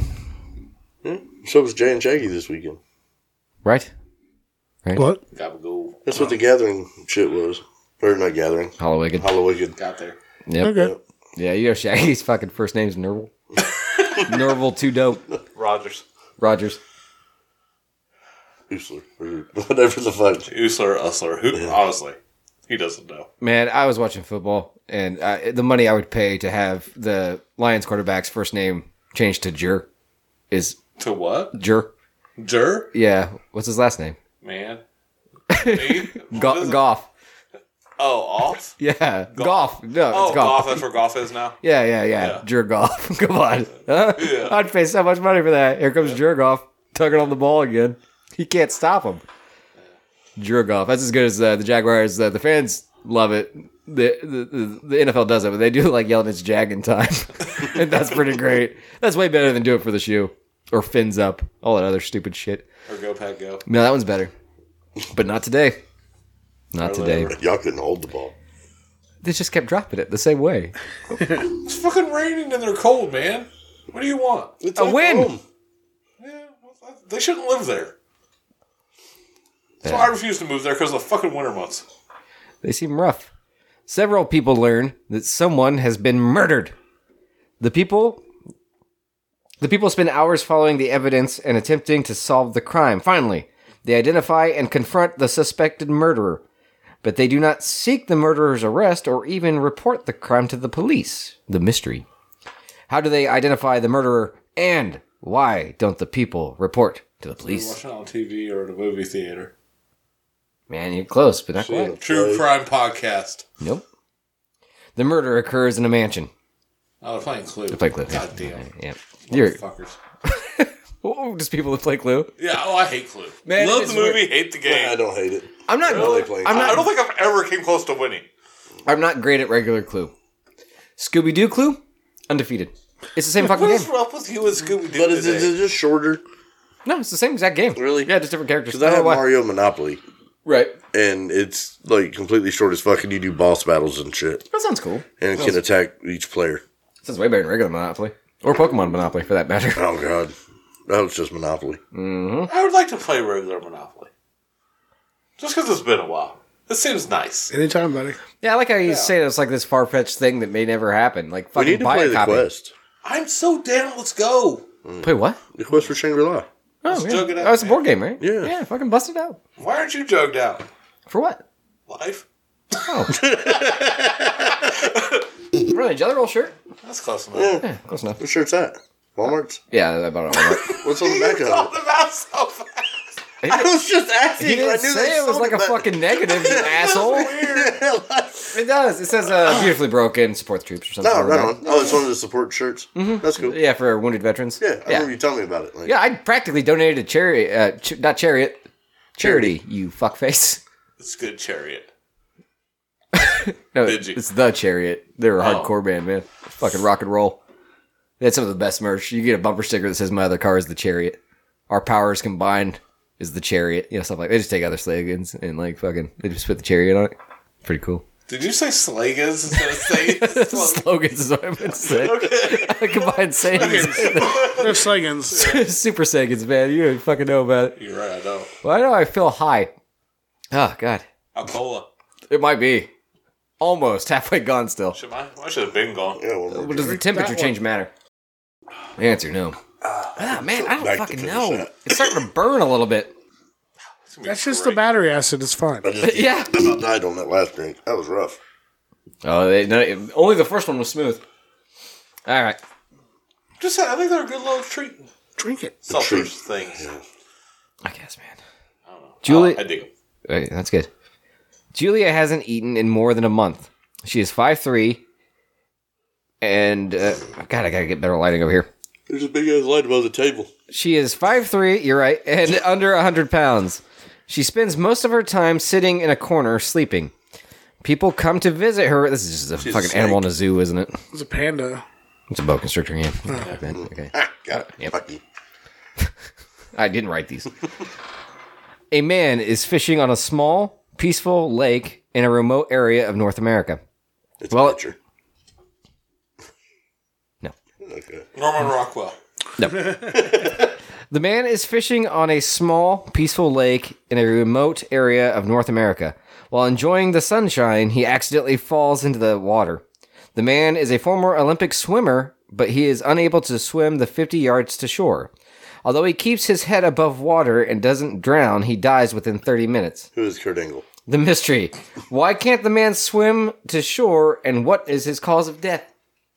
So was Jay and Shaggy this weekend. right? What? Gabagool. That's what the Gathering shit was. Or not Gathering. Hollowigan. Hallowicked. Got there. Yep. Okay. Yeah, you know Shaggy's fucking first name's Nerval. Nerval, too dope. Rogers. Rogers. Usler. Or whatever the fuck. Usler. Who? Honestly, he doesn't know. Man, I was watching football, and the money I would pay to have the Lions quarterback's first name changed to Jur is To what? Jur. Jur? Yeah. What's his last name? Man. Me? What is it? Goff. Oh, off? Yeah. Goff. No, Oh, it's golf. Goff. That's where golf is now? Yeah. Yeah. Jur Goff. Come on. Huh? Yeah. I'd pay so much money for that. Here comes Jur Goff tugging on the ball again. He can't stop him. Jur Goff. That's as good as the Jaguars. The fans love it. The NFL does it, but they do like yelling it's jagging time. And that's pretty great. That's way better than do it for the shoe. Or fins up. All that other stupid shit. Or go, Pack, go. No, that one's better. But not today. Not today. Y'all couldn't hold the ball. They just kept dropping it the same way. It's fucking raining and they're cold, man. What do you want? It's A win! home. Yeah, well, they shouldn't live there. That's why I refuse to move there because of the fucking winter months. They seem rough. Several people learn that someone has been murdered. The people spend hours following the evidence and attempting to solve the crime. Finally, they identify and confront the suspected murderer, but they do not seek the murderer's arrest or even report the crime to the police. The mystery. How do they identify the murderer, and why don't the people report to the You're police? watching it on TV or at a movie theater. Man, you're close, but not Shit. quite. True crime podcast. Nope. The murder occurs in a mansion. Oh, they're playing Clue. Play Clue. God damn. Yeah. You're Fuckers. just people that play Clue. Yeah, oh, I hate Clue. Man, Love it's the movie, hate the game. I don't hate it. I'm not. Really playing I'm I not. don't think I've ever came close to winning. I'm not great at regular Clue. Scooby Doo Clue, undefeated. It's the same fucking What game. is up with you and Scooby-Doo But is it today? just shorter? No, it's the same exact game. Really? Yeah, just different characters. Because I have Mario Monopoly, Right. and it's like completely short as fuck, and you do boss battles and shit, That sounds cool. and it can attack each player. Sounds way better than regular Monopoly or Pokemon Monopoly for that matter. Oh god, that was just Monopoly. I would like to play regular Monopoly. Just because it's been a while. It seems nice. Anytime, buddy. Yeah, I like how you say it's like this far fetched thing that may never happen. Like We fucking need to buy play a the copy. quest. I'm so down. Let's go. Play what? The quest for Shangri-La. Oh, yeah. jug it out, Oh, it's a man. board game, right? Yeah. Yeah, fucking bust it out. Why aren't you jugged out? For what? Life? Oh. Really, Jelly Roll shirt? That's close enough. Yeah. Yeah, close enough. What shirt's that? Walmart's? Yeah, I bought it on Walmart. What's on the back of Talked it? about so fast. I was just asking. He didn't say it was like a fucking negative, you asshole. It does. It says beautifully broken, support the troops or something. No, like right that. on. Oh, it's one of the support shirts. Mm-hmm. That's cool. Yeah, for wounded veterans. Yeah, I remember you telling me about it. Like, Yeah, I practically donated to charity, not chariot, charity, you fuckface. It's good chariot. No, Did you? it's the Chariot. They're a Oh. hardcore band, man. Fucking rock and roll. They had some of the best merch. You get a bumper sticker that says "My other car is the Chariot." Our powers combined is the Chariot. You know, stuff like they just take other slogans and like fucking they just put the Chariot on it. Pretty cool. Did you say slagans instead of saying? Slogans is what I meant to say. Okay. I combined sayings. They're Slagans. Super Saiyans, man. You don't fucking know about it. You're right, I know. Well, I know I feel high. Oh, God. Alcola. It might be. Almost halfway gone still. I should have been gone. Yeah, one more. But does the temperature change matter? The answer, no. Man, I don't back to fucking finish know. that. It's starting to burn a little bit. It's gonna be That's just great. the battery acid. It's fine. I just Yeah. about died on that last drink. That was rough. Oh, only the first one was smooth. All right. Just saying, I think they're a good little treat. Drink it. Seltzer things. I guess, man. I don't know. Julie- I dig them. Wait, that's good. Julia hasn't eaten in more than a month. She is 5'3", and God, I gotta get better lighting over here. There's a big ass light above the table. She is 5'3", you're right, and under 100 pounds. She spends most of her time sitting in a corner sleeping. People come to visit her. This is just a fucking a animal in a zoo, isn't it? It's a panda. It's a boa constrictor, yeah. Okay. Ah, got it. Yep. Fuck you. I didn't write these. A man is fishing on a small, peaceful lake in a remote area of North America. It's Well- a picture. No. Okay. Norman Rockwell. The man is fishing on a small, peaceful lake in a remote area of North America. While enjoying the sunshine, he accidentally falls into the water. The man is a former Olympic swimmer, but he is unable to swim the 50 yards to shore. Although he keeps his head above water and doesn't drown, he dies within 30 minutes. Who is Kurt Angle? The mystery. Why can't the man swim to shore, and what is his cause of death?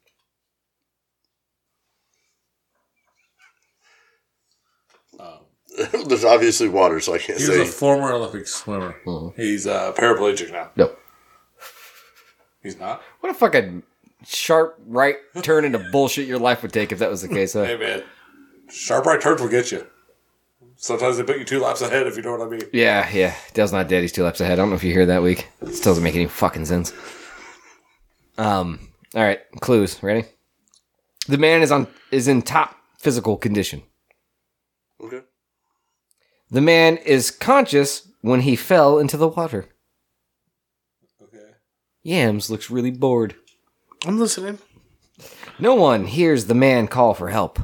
There's obviously water, so I can't He say. was a former Olympic swimmer. He's paraplegic now. No. He's not? What a fucking sharp right turn into bullshit your life would take if that was the case. Huh? Hey, man. Sharp right turns will get you. Sometimes they put you 2 laps ahead, if you know what I mean. Yeah. Dale's not dead. He's 2 laps ahead. I don't know if you hear that week. It still doesn't make any fucking sense. All right. Clues. Ready? The man is in top physical condition. Okay. The man is conscious when he fell into the water. Okay. Yams looks really bored. I'm listening. No one hears the man call for help.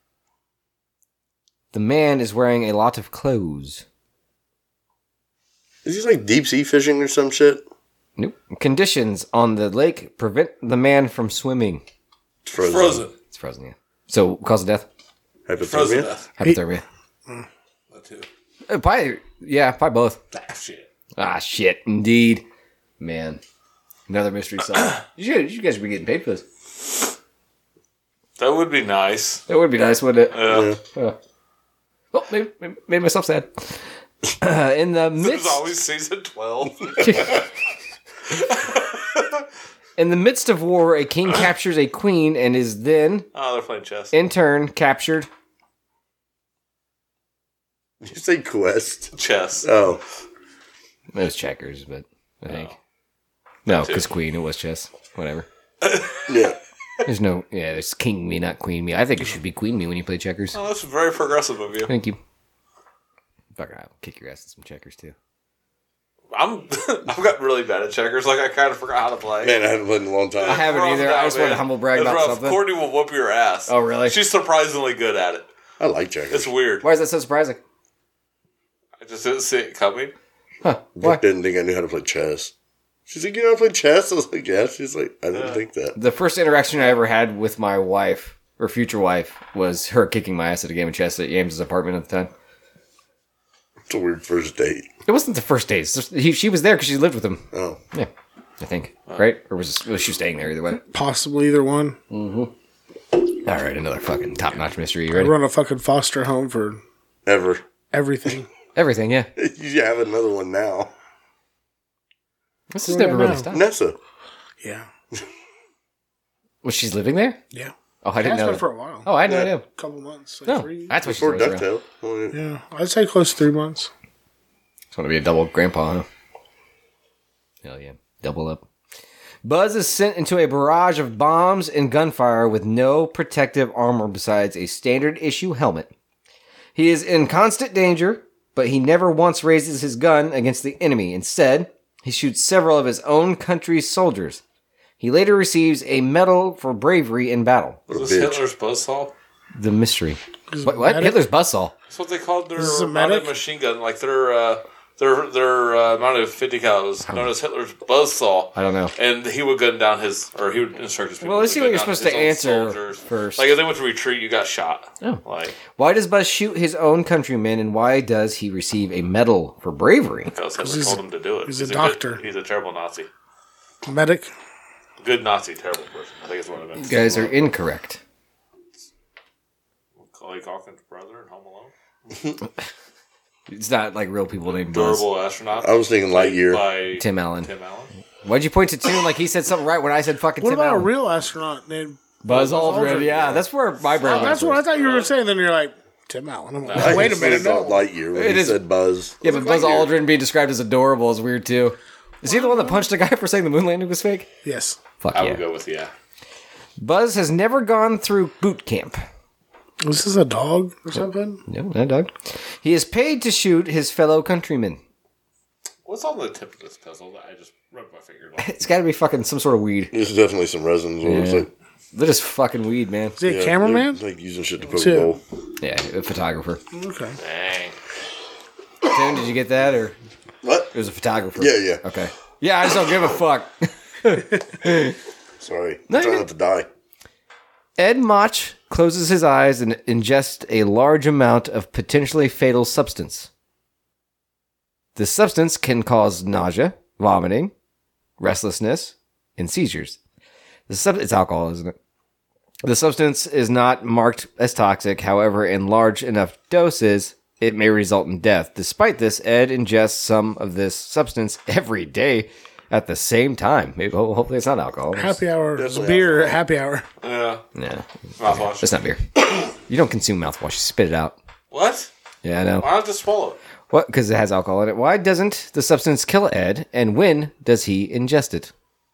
The man is wearing a lot of clothes. Is he like deep sea fishing or some shit? Nope. Conditions on the lake prevent the man from swimming. It's frozen. Frozen. It's frozen, yeah. So, cause of death? Frozen Hypothermia? death. Hypothermia. That too. Probably both. Ah, shit. Ah, shit, indeed. Man. Another mystery solved. You guys would be getting paid for this. That would be nice. That would be nice, wouldn't it? Yeah. Oh, made myself sad. In the This midst, is always season 12. in the midst of war, a king captures a queen and is then, Oh, they're playing chess. in turn, captured. Did you say Quest? Chess. Oh. It was checkers, but I think. No, because queen, it was chess. Whatever. Yeah. There's king me, not queen me. I think it should be queen me when you play checkers. Oh, that's very progressive of you. Thank you. Fuck, I'll kick your ass in some checkers, too. I've gotten really bad at checkers. Like, I kind of forgot how to play. Man, I haven't played in a long time. I haven't Rough either. now, I just wanted to man. humble brag It's about rough. something. Courtney will whoop your ass. Oh, really? She's surprisingly good at it. I like checkers. It's weird. Why is that so surprising? I just didn't see it coming. Huh. Why? Brooke didn't think I knew how to play chess. She's like, you know how to play chess? I was like, yeah. She's like, I didn't think that. The first interaction I ever had with my wife, or future wife, was her kicking my ass at a game of chess at Yames's apartment at the time. It's a weird first date. It wasn't the first date. She was there because she lived with him. Oh. Yeah, I think. Right? Or was she staying there either way? Possibly either one. All right, another fucking top-notch mystery. You I ready? run a fucking foster home for Ever. everything. Everything, yeah. You have another one now. This has Where never am I really now? stopped. Nessa. Yeah. Was she living there? Yeah. Oh, I didn't Has know been that. for a while. Oh, I had no Yeah. idea. A couple months. Like No, 3. that's what she's Before always around. Ducktail. Yeah. I'd say close to 3 months. Just want to be a double grandpa, huh? Hell yeah. Double up. Buzz is sent into a barrage of bombs and gunfire with no protective armor besides a standard issue helmet. He is in constant danger, but he never once raises his gun against the enemy. Instead, he shoots several of his own country's soldiers. He later receives a medal for bravery in battle. Was What this a bitch. Hitler's buzzsaw? The mystery. Is it What? medic? Hitler's buzzsaw. That's what they called their This is a mounted medic? machine gun. Like their mounted 50 cal was known as Hitler's buzzsaw. I don't know. And he would gun down he would instruct his people. Well, let's to see what gun you're down supposed his to own answer soldiers. first. Like if they went to retreat, you got shot. Oh. Like Why does Buzz shoot his own countrymen, and why does he receive a medal for bravery? because Hitler he's told a- him to do it. he's a good- doctor. he's a terrible Nazi. Medic. Good Nazi, terrible person. I think it's one of them. You guys are incorrect. Macaulay Culkin's brother in Home Alone. It's not like real people named Buzz. Durable astronaut. I was thinking Lightyear. By Tim Allen. Tim Allen. Why'd you point to Tim like he said something right when I said fucking What Tim about Allen? a real astronaut named Buzz Aldrin? Aldrin? Yeah, that's where my brain went. That's what I first. thought you were saying. Then you're like, Tim Allen. I'm like, I wait a instantly minute. thought No. Lightyear when It he is- said Buzz. Yeah, but Buzz Lightyear. Aldrin being described as adorable is weird too. Is he the one that punched a guy for saying the moon landing was fake? Yes. Fuck I yeah. would go with yeah. Buzz has never gone through boot camp. Was this a dog or something? No, not dog. He is paid to shoot his fellow countrymen. What's on the tip of this puzzle that I just rubbed my finger on? It's got to be fucking some sort of weed. There's definitely some resins. It looks Yeah. like They're just fucking weed, man. Is he a cameraman? They're, like using shit to poke Two. a hole. Yeah, a photographer. Okay. Dang. Tim, did you get that, or What? it was a photographer? Yeah. Okay. Yeah, I just don't give a fuck. Sorry. No, I'm trying you're not to die. Ed Mach closes his eyes and ingests a large amount of potentially fatal substance. This substance can cause nausea, vomiting, restlessness, and seizures. It's alcohol, isn't it? The substance is not marked as toxic. However, in large enough doses, it may result in death. Despite this, Ed ingests some of this substance every day at the same time. Maybe, hopefully it's not alcohol. Happy hour. Definitely Beer alcohol. happy hour. Yeah. Yeah, Mouthwash. it's not beer. You don't consume mouthwash. You spit it out. What? Yeah, I know. Why not just swallow it? What? Because it has alcohol in it. Why doesn't the substance kill Ed? And when does he ingest it?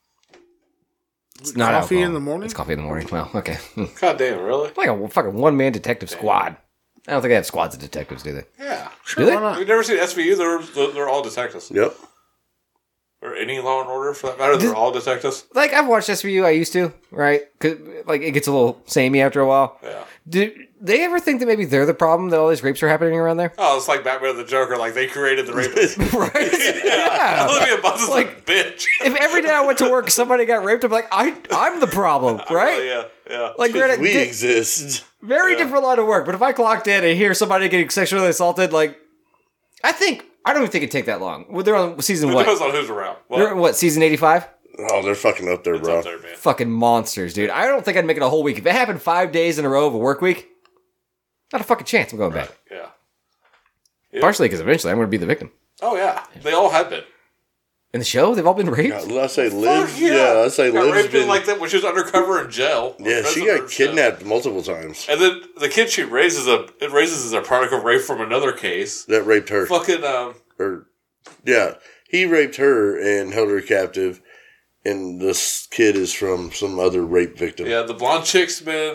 It's not Coffee alcohol. in the morning? It's coffee in the morning. Well, okay. God damn, really? Like a fucking one-man detective squad. I don't think they have squads of detectives, do they? Yeah. Sure, Do they? why not? We've never seen SVU. They're all detectives. Yep. Or any Law and Order, for that matter. They're all detectives. Like, I've watched SVU. I used to, right? 'Cause, like, it gets a little samey after a while. Yeah. Do they ever think that maybe they're the problem, that all these rapes are happening around there? Oh, it's like Batman and the Joker. Like, they created the rapist. Right? Yeah. Olivia Bunce is Like- like, bitch. If every day I went to work, somebody got raped, I'm like, I'm the problem, right? Oh, yeah. Yeah. Like, granted, We exist. very different line of work. But if I clocked in and hear somebody getting sexually assaulted, like, I don't even think it'd take that long. Well, they're on season It what? depends on who's around. They're What? on what, season 85? Oh, they're fucking up there, It's bro. up there, man. Fucking monsters, dude. I don't think I'd make it a whole week. If it happened 5 days in a row of a work week, not a fucking chance I'm going back. Yeah. Partially because eventually I'm going to be the victim. Oh, yeah. They all have been. In the show, they've all been raped? I say Liv. Fuck Yeah, I say got Liv's raped been. like that when she was undercover in jail. Yeah, Or she prison got or shit. kidnapped multiple times. And then the kid she raises as a product of rape from another case. That raped her. Fucking Or, yeah, he raped her and held her captive. And this kid is from some other rape victim. yeah, the blonde chick's been,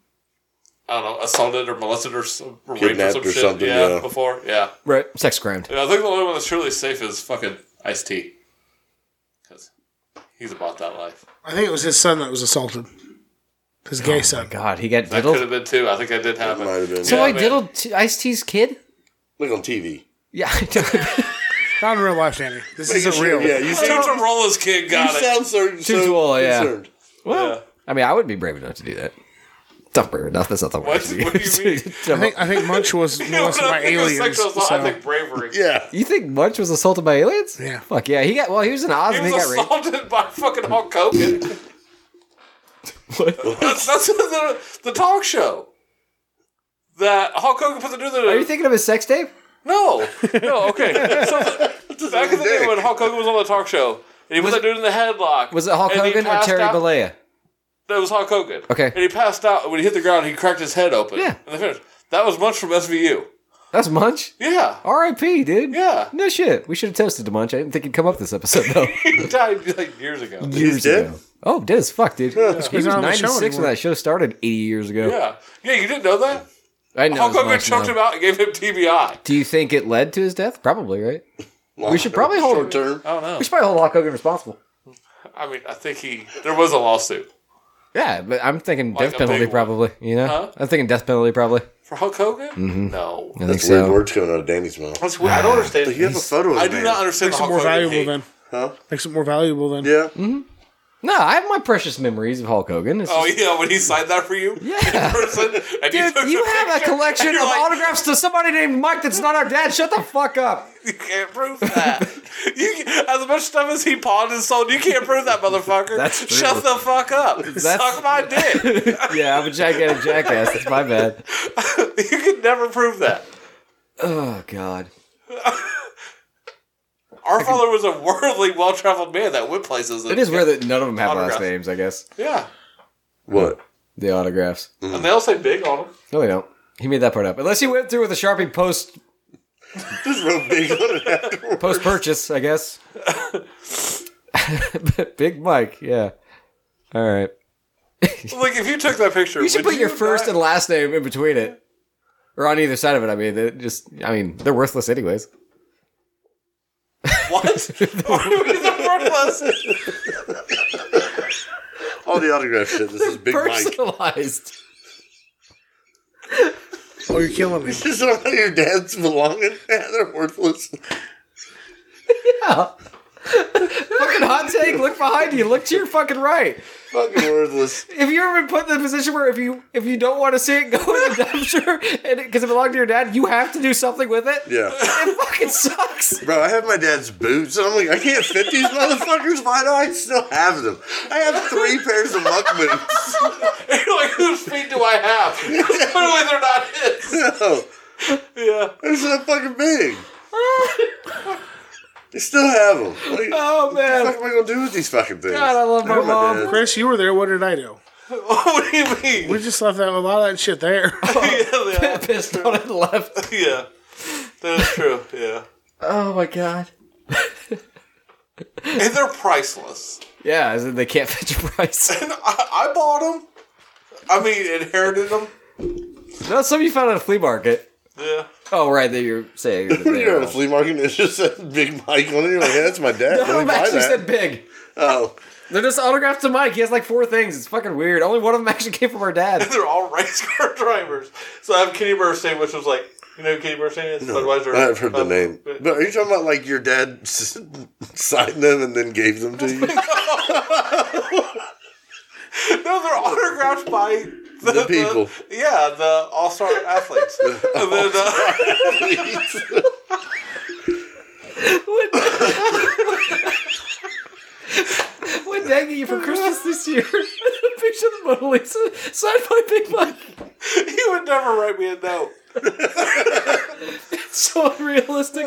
I don't know, assaulted or molested or raped Kidnapped or some or shit. something, Yeah, yeah. before. Yeah. Right. Sex crimed. Yeah, I think the only one that's truly safe is fucking Ice-T. Because he's about that life. I think it was his son that was assaulted. His gay son. God, he got That could have diddled. been too. I think that did That happen. might have been. So Yeah, I man. diddled Ice-T's kid? Look on TV. Yeah, I don't. Not in real life, Danny. This Making isn't sure- real. Yeah, you Tim Tamrola's kid got you it. sound so Too yeah. concerned. Well, Yeah. I mean, I wouldn't be brave enough to do that. Not brave enough. That's not the word. What? What do you mean? I think Munch was molested by aliens. I So. think bravery. Yeah. You think Munch was assaulted by aliens? Yeah. Fuck yeah. He was in Oz He and he was got raped. assaulted by fucking Hulk Hogan. That's the talk show. That Hulk Hogan put the dude Are you thinking of his sex tape? No, okay. So back in the day when Hulk Hogan was on the talk show, and he put that dude in the headlock. Was it Hulk and he Hogan or passed Terry out- Bollea? That was Hulk Hogan. Okay. And he passed out when he hit the ground. He cracked his head open. Yeah. And they finished. That was Munch from SVU. That's Munch? Yeah. R.I.P., dude. Yeah. No shit. We should have toasted to Munch. I didn't think he'd come up this episode, though. He died like years ago. Years dead? ago. Oh, dead as fuck, dude. He was he's not on the show 96 when anymore. that show started 80 years ago. Yeah. Yeah, you didn't know that? I know. Hulk it's Hogan Munch choked now. him out and gave him TBI. Do you think it led to his death? Probably, right? We should probably hold- short term. I don't know. We should probably hold Hulk Hogan responsible. I mean, I think there was a lawsuit. Yeah, but I'm thinking Like death a penalty big one. probably, you know? Huh? I'm thinking death penalty probably. For Hulk Hogan? No. I think That's weird so. words coming out of Danny's mouth. That's weird. I don't understand. You have a photo of I the do man. not understand Makes the it Hulk more Hogan valuable hate. then. Huh? Makes it more valuable then. Yeah. No, I have my precious memories of Hulk Hogan. It's Oh, just- yeah, when he signed that for you? Yeah. In person, and Dude, took you the have a picture, collection and of you're like, autographs to somebody named Mike that's not our dad. Shut the fuck up. You can't prove that. As much stuff as he pawned and sold, you can't prove that, motherfucker. That's true. Shut the fuck up. Suck my dick. Yeah, I'm a gigantic jackass. That's my bad. You can never prove that. Oh, God. Our father was a worldly, well-traveled man that went places. It is weird that none of them have last Autograph. names, I guess. Yeah. What? The autographs. And they all say big on them. No, they don't. He made that part up. Unless he went through with a Sharpie Just wrote big on it afterwards. post-purchase, I guess. Big Mike, yeah. All right. Like, if you took that picture, You should would put your first not- and last name in between it. Or on either side of it, I mean. They're worthless anyways. What? What do you mean they're worthless? All the autograph shit. This is Big Mike. Personalized. Oh, you're killing me. This is not your dad's belongings. Yeah, they're worthless. Yeah. Fucking hot take. Look behind you. Look to your fucking right. Fucking worthless. If you ever been put in the position where if you don't want to see it go in the dumpster and because it belonged to your dad, you have to do something with it. Yeah. It fucking sucks. Bro, I have my dad's boots, and I'm like, I can't fit these motherfuckers. Why do I still have them? I have 3 pairs of muck boots. You're like, whose feet do I have? Clearly they're not his. No, Yeah. they're so fucking big. They still have them. Like, Oh what the fuck man. am I gonna do with these fucking things? God, I love my mom. dad. Chris, you were there. What did I do? What do you mean? We just left that a lot of that shit there. yeah, Pissed on it and left. yeah. That's true, yeah. Oh my god. And they're priceless. Yeah, as in they can't fit your price. And I bought them. I mean, inherited them. No, some you found at a flea market. Yeah. Oh, right, that you're saying. You're at a flea market and it just said Big Mike on it. You're like, yeah, that's my dad. Let No, me it buy actually that. said big. Oh. They're just autographed to Mike. He has like 4 things. It's fucking weird. Only one of them actually came from our dad. They're all race car drivers. So I have Kenny Burstein, which was like, you know who Kenny Burstein is? No, Budweiser. I've heard the name. But are you talking about like your dad signed them and then gave them to you? No, they're autographed by The people. the all-star athletes. And then, What dad get you for Christmas this year? A picture of the Mona Lisa signed by Big Mike. he would never write me a note. So unrealistic.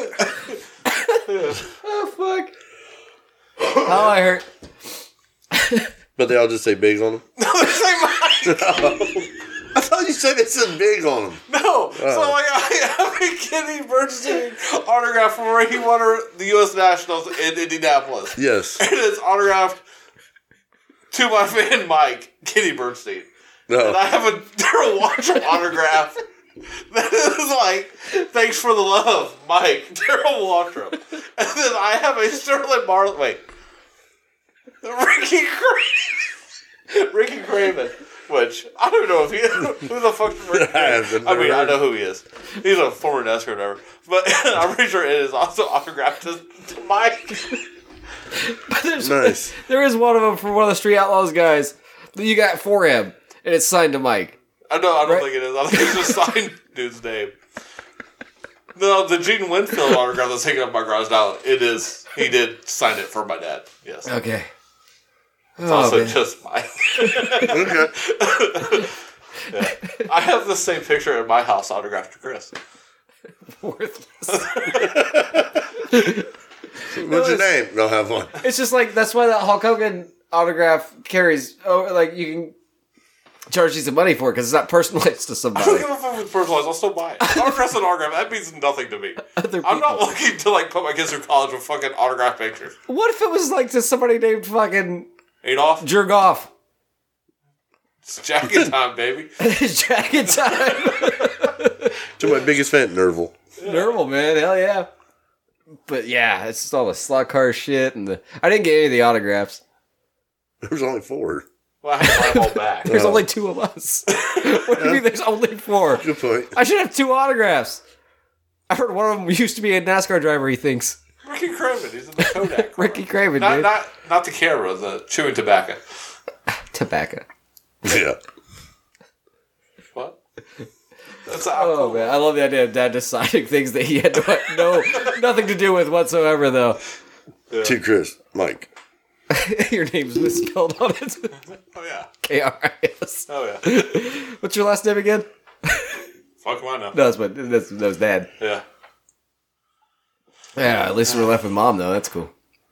Oh, fuck. Oh, I hurt. But they all just say big on them? No, they say Mike. I thought you said it said big on them. No. So like, I have a Kenny Bernstein autograph from where he won the U.S. Nationals in Indianapolis. Yes. And it's autographed to my fan Mike, Kenny Bernstein. And I No. have a Daryl Washam autograph that is like, thanks for the love, Mike, Daryl Washam. And then I have a Sterling Marlin, Ricky Craven, which I don't know if he, who the fuck's Ricky Craven? I mean, I know who he is. He's a former NASCAR driver. But I'm pretty sure it is also autographed to Mike. Nice. There is one of them from one of the Street Outlaws guys that you got for him, and it's signed to Mike. I don't Right. think it is. I think it's just signed dude's name. No, the Gene Winfield autograph that's hanging up my garage now, it is. He did sign it for my dad. Yes. Okay. It's also man. just Mike. Okay. Yeah. I have the same picture in my house autographed to Chris. Worthless. What's your name? They'll have one. It's just like, that's why that Hulk Hogan autograph carries, like, you can charge you some money for it because it's not personalized to I don't somebody. give a fuck if it's personalized. I'll still buy it. Autograph's an autograph. That means nothing to me. Other I'm not people. looking to like put my kids through college with fucking autograph pictures. What if it was like to somebody named fucking Adolf, Jergoff? it's jacket time, baby. Jacket time. To my biggest fan, Nerval. Normal, man. Hell yeah. But yeah, it's just all the slot car shit and I didn't get any of the autographs. There was only 4. Well, I have to buy them all back. There's only 2 of us. What do you mean there's only 4? Good point. I should have 2 autographs. I heard one of them used to be a NASCAR driver, he thinks. Ricky Craven, he's in the Kodak. Ricky Craven, Not, dude. not the camera, the chewing tobacco. Tobacco. Yeah. What? That's Oh, man. I love the idea of Dad deciding things that he had nothing to do with whatsoever, though. To Chris, Mike. Your name's misspelled on it. Oh, yeah. K-R-I-S. Oh, yeah. What's your last name again? Fuck mine now. No, that was Dad. Yeah. Yeah, at least we're left with Mom, though. That's cool.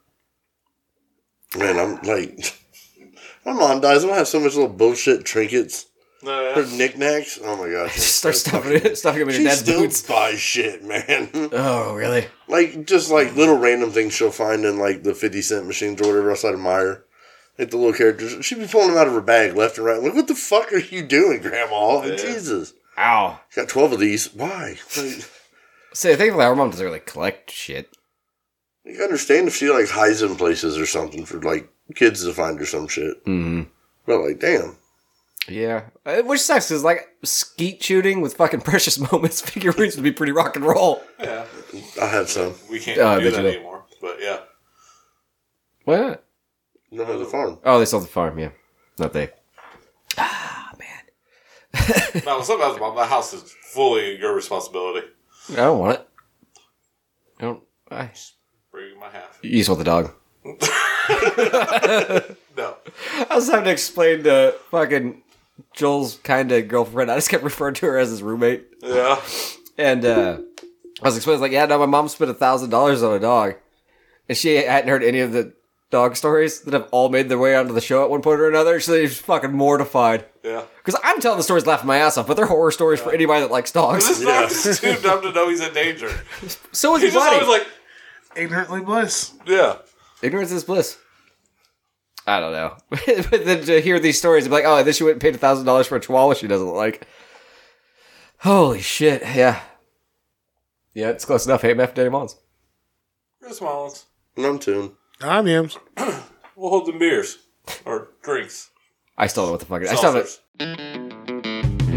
Man, I'm like, my mom dies. I'm gonna have so much little bullshit trinkets. No, Her yeah. knickknacks. Oh my gosh. Just start stuffing them in She your dad's still boots. buys shit, man. Oh, really? Like, just like little random things she'll find in like the 50-cent machines or whatever outside of Meijer. Like the little characters. She'd be pulling them out of her bag left and right. I'm like, what the fuck are you doing, Grandma? Yeah. Jesus. Ow. Got 12 of these. Why? Like, See, I think our mom doesn't really collect shit. you can understand if she like hides in places or something for like kids to find or some shit. Mm-hmm. But like, damn. Yeah. Which sucks, because like skeet shooting with fucking Precious Moments figurines would be pretty rock and roll. Yeah. I have some. We can't Oh, I do bet that you will. anymore. But yeah. Why not? No, have the farm. Oh, they sold the farm, yeah. Not they. Ah, man. No, something about my house is fully your responsibility. I don't want it. I don't. Bring my half. You just want the dog. No. I was having to explain to fucking Joel's kind of girlfriend. I just kept referring to her as his roommate. Yeah. And I was explaining, like, yeah, no, my mom spent $1,000 on a dog. And she hadn't heard any of the dog stories that have all made their way onto the show at one point or another. So she's fucking mortified. Yeah. Because I'm telling the stories laughing my ass off, but they're horror stories for anybody that likes dogs. This dog is too dumb to know he's in danger. So is He's just Buddy. always like, Ignorantly bliss. yeah. Ignorance is bliss. I don't know. But then to hear these stories, I'm like, oh, then she went and paid $1,000 for a chihuahua she doesn't like. Holy shit, yeah. Yeah, it's close enough. Hey, F. Daddy Mons. Chris Mullins. And I'm tuned. I'm Yams. We'll hold them beers. Or drinks. I still don't know what the fuck it is. I still haven't. Seltzers.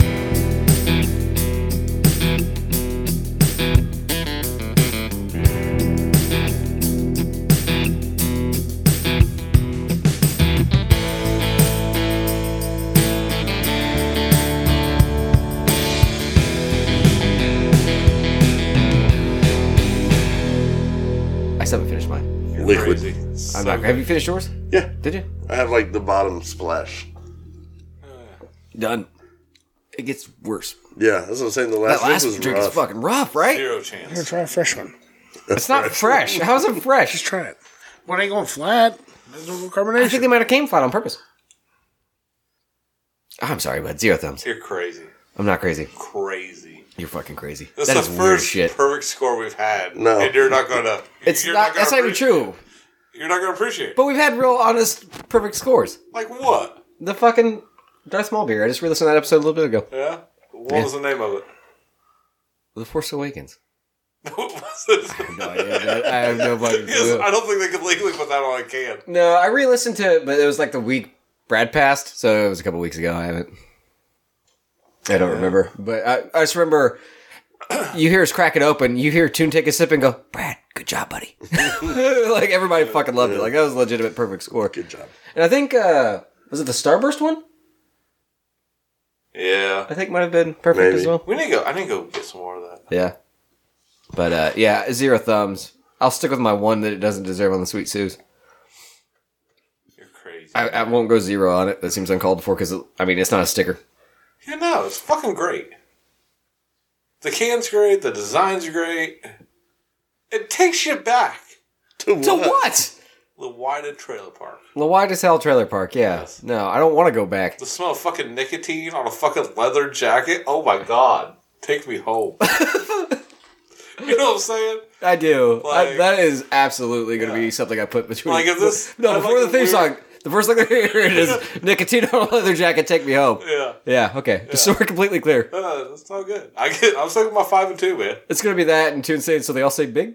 I still haven't finished mine. You're Liquid. crazy. I'm not. Have you finished yours? Yeah. Did you? I have like the bottom splash. Done. It gets worse. Yeah, that's what I'm saying. The That last last one was drink rough. is fucking rough, right? Zero Here, chance. try a fresh one. It's not fresh. How is it fresh? Just try it. Well, it ain't going flat. There's no I think carbonation. they might have came flat on purpose. I'm sorry, bud. Zero thumbs. You're crazy. I'm not crazy. Crazy. You're fucking crazy. This That is is the weird first shit. perfect score we've had. No. And you're not gonna. It's you're not. gonna That's not even appreciate- true. You're not gonna appreciate it. But we've had real, honest, perfect scores. Like what? The fucking Darth Maul beer. I just re-listened to that episode a little bit ago. Yeah? What was the name of it? The Force Awakens. What was it? No, I have no fucking Yes, clue. I don't think they could legally put that on a can. No, I re-listened to it, but it was like the week Brad passed, so it was a couple weeks ago. I don't remember. But I just remember you hear us crack it open, you hear Toon take a sip and go, Brad, good job, buddy. Like everybody fucking loved it. Like that was a legitimate perfect score. Good job. And I think was it the Starburst one? Yeah. I think might have been perfect Maybe. as well. We need to go. I need to go get some more of that. Yeah. But yeah, zero thumbs. I'll stick with my one that it doesn't deserve on the Sweet Sue's. You're crazy. I won't go zero on it. That seems uncalled for because, I mean, it's not a sticker. Yeah, no, it's fucking great. The can's great. The design's great. It takes you back. To what? The Wida Trailer Park. The widest hell trailer park, yeah. Yes. No, I don't want to go back. The smell of fucking nicotine on a fucking leather jacket. Oh my god. Take me home. You know what I'm saying? I do. Like- That is absolutely going to be something I put between. Like, if this- No, I before like the theme the song, the first thing I hear it is nicotine on a leather jacket, take me home. Yeah. Yeah, okay. Just so we're completely clear. That's not good. I'm stuck with my 5 and 2, man. It's going to be that and Toon saying, so they all say big?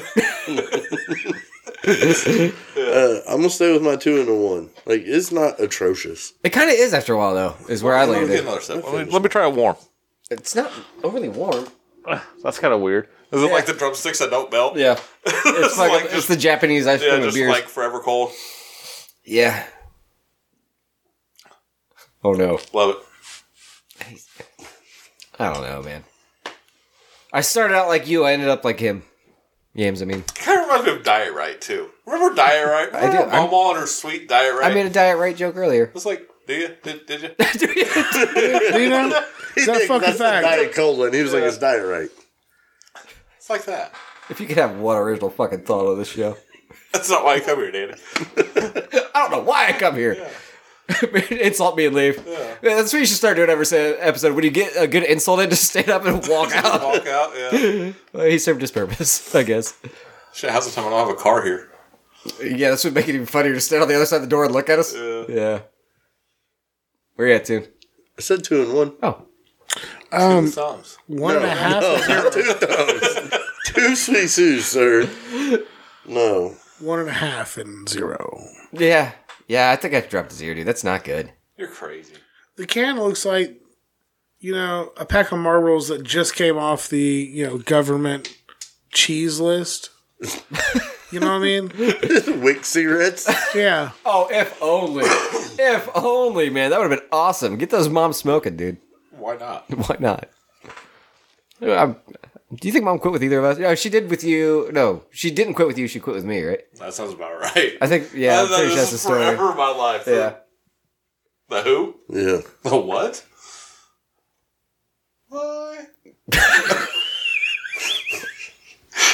I'm gonna stay with my 2 and a 1. Like it's not atrocious. It kind of is after a while, though, is where I Let me get landed. another sip. Let me try it warm. It's not overly warm. That's kind of weird. Is it like the drumsticks that don't melt? Yeah. It's, like fucking, just- it's the Japanese ice cream Yeah, and just beers. like forever cold. Yeah. Oh, no. Love it. I don't know, man. I started out like you. I ended up like him. Yams, I mean. Kind of reminds me of Diet Right, too. Remember Diet Right? I do. Remember Mama and her sweet Diet Right? I made a diet right joke earlier. It's like, do you? Did you? Do you know? Is that a fucking That's the fact? Diet Cola, and he was like, "It's Diet Right." It's like that. If you could have one original fucking thought on this show. That's not why I come here, Danny. I don't know why I come here. Insult me and leave. Yeah, that's what you should start doing every episode. When you get a good insult in, just stand up and walk out. Walk out, yeah. Well, he served his purpose, I guess. Shit, how's the time I don't have a car here? Yeah, this would make it even funnier to stand on the other side of the door and look at us. Yeah. Where you at, Toon? I said 2 and 1. Oh. Two thumbs. 1.5. No, not 2 thumbs. 2 Sweet Sues, sir. No. 1.5 and 0. Yeah. Yeah, I think I dropped to 0, dude. That's not good. You're crazy. The can looks like, a pack of Marlboros that just came off the, government cheese list. You know what I mean? Wick cigarettes. Yeah. Oh, if only. If only, man. That would have been awesome. Get those moms smoking, dude. Why not? Why not? Do you think Mom quit with either of us? No, she did with you. No, she didn't quit with you. She quit with me, right? That sounds about right. I think, yeah, I'm pretty sure that's the story. Forever of my life. Yeah. The who? Yeah. The what? Why?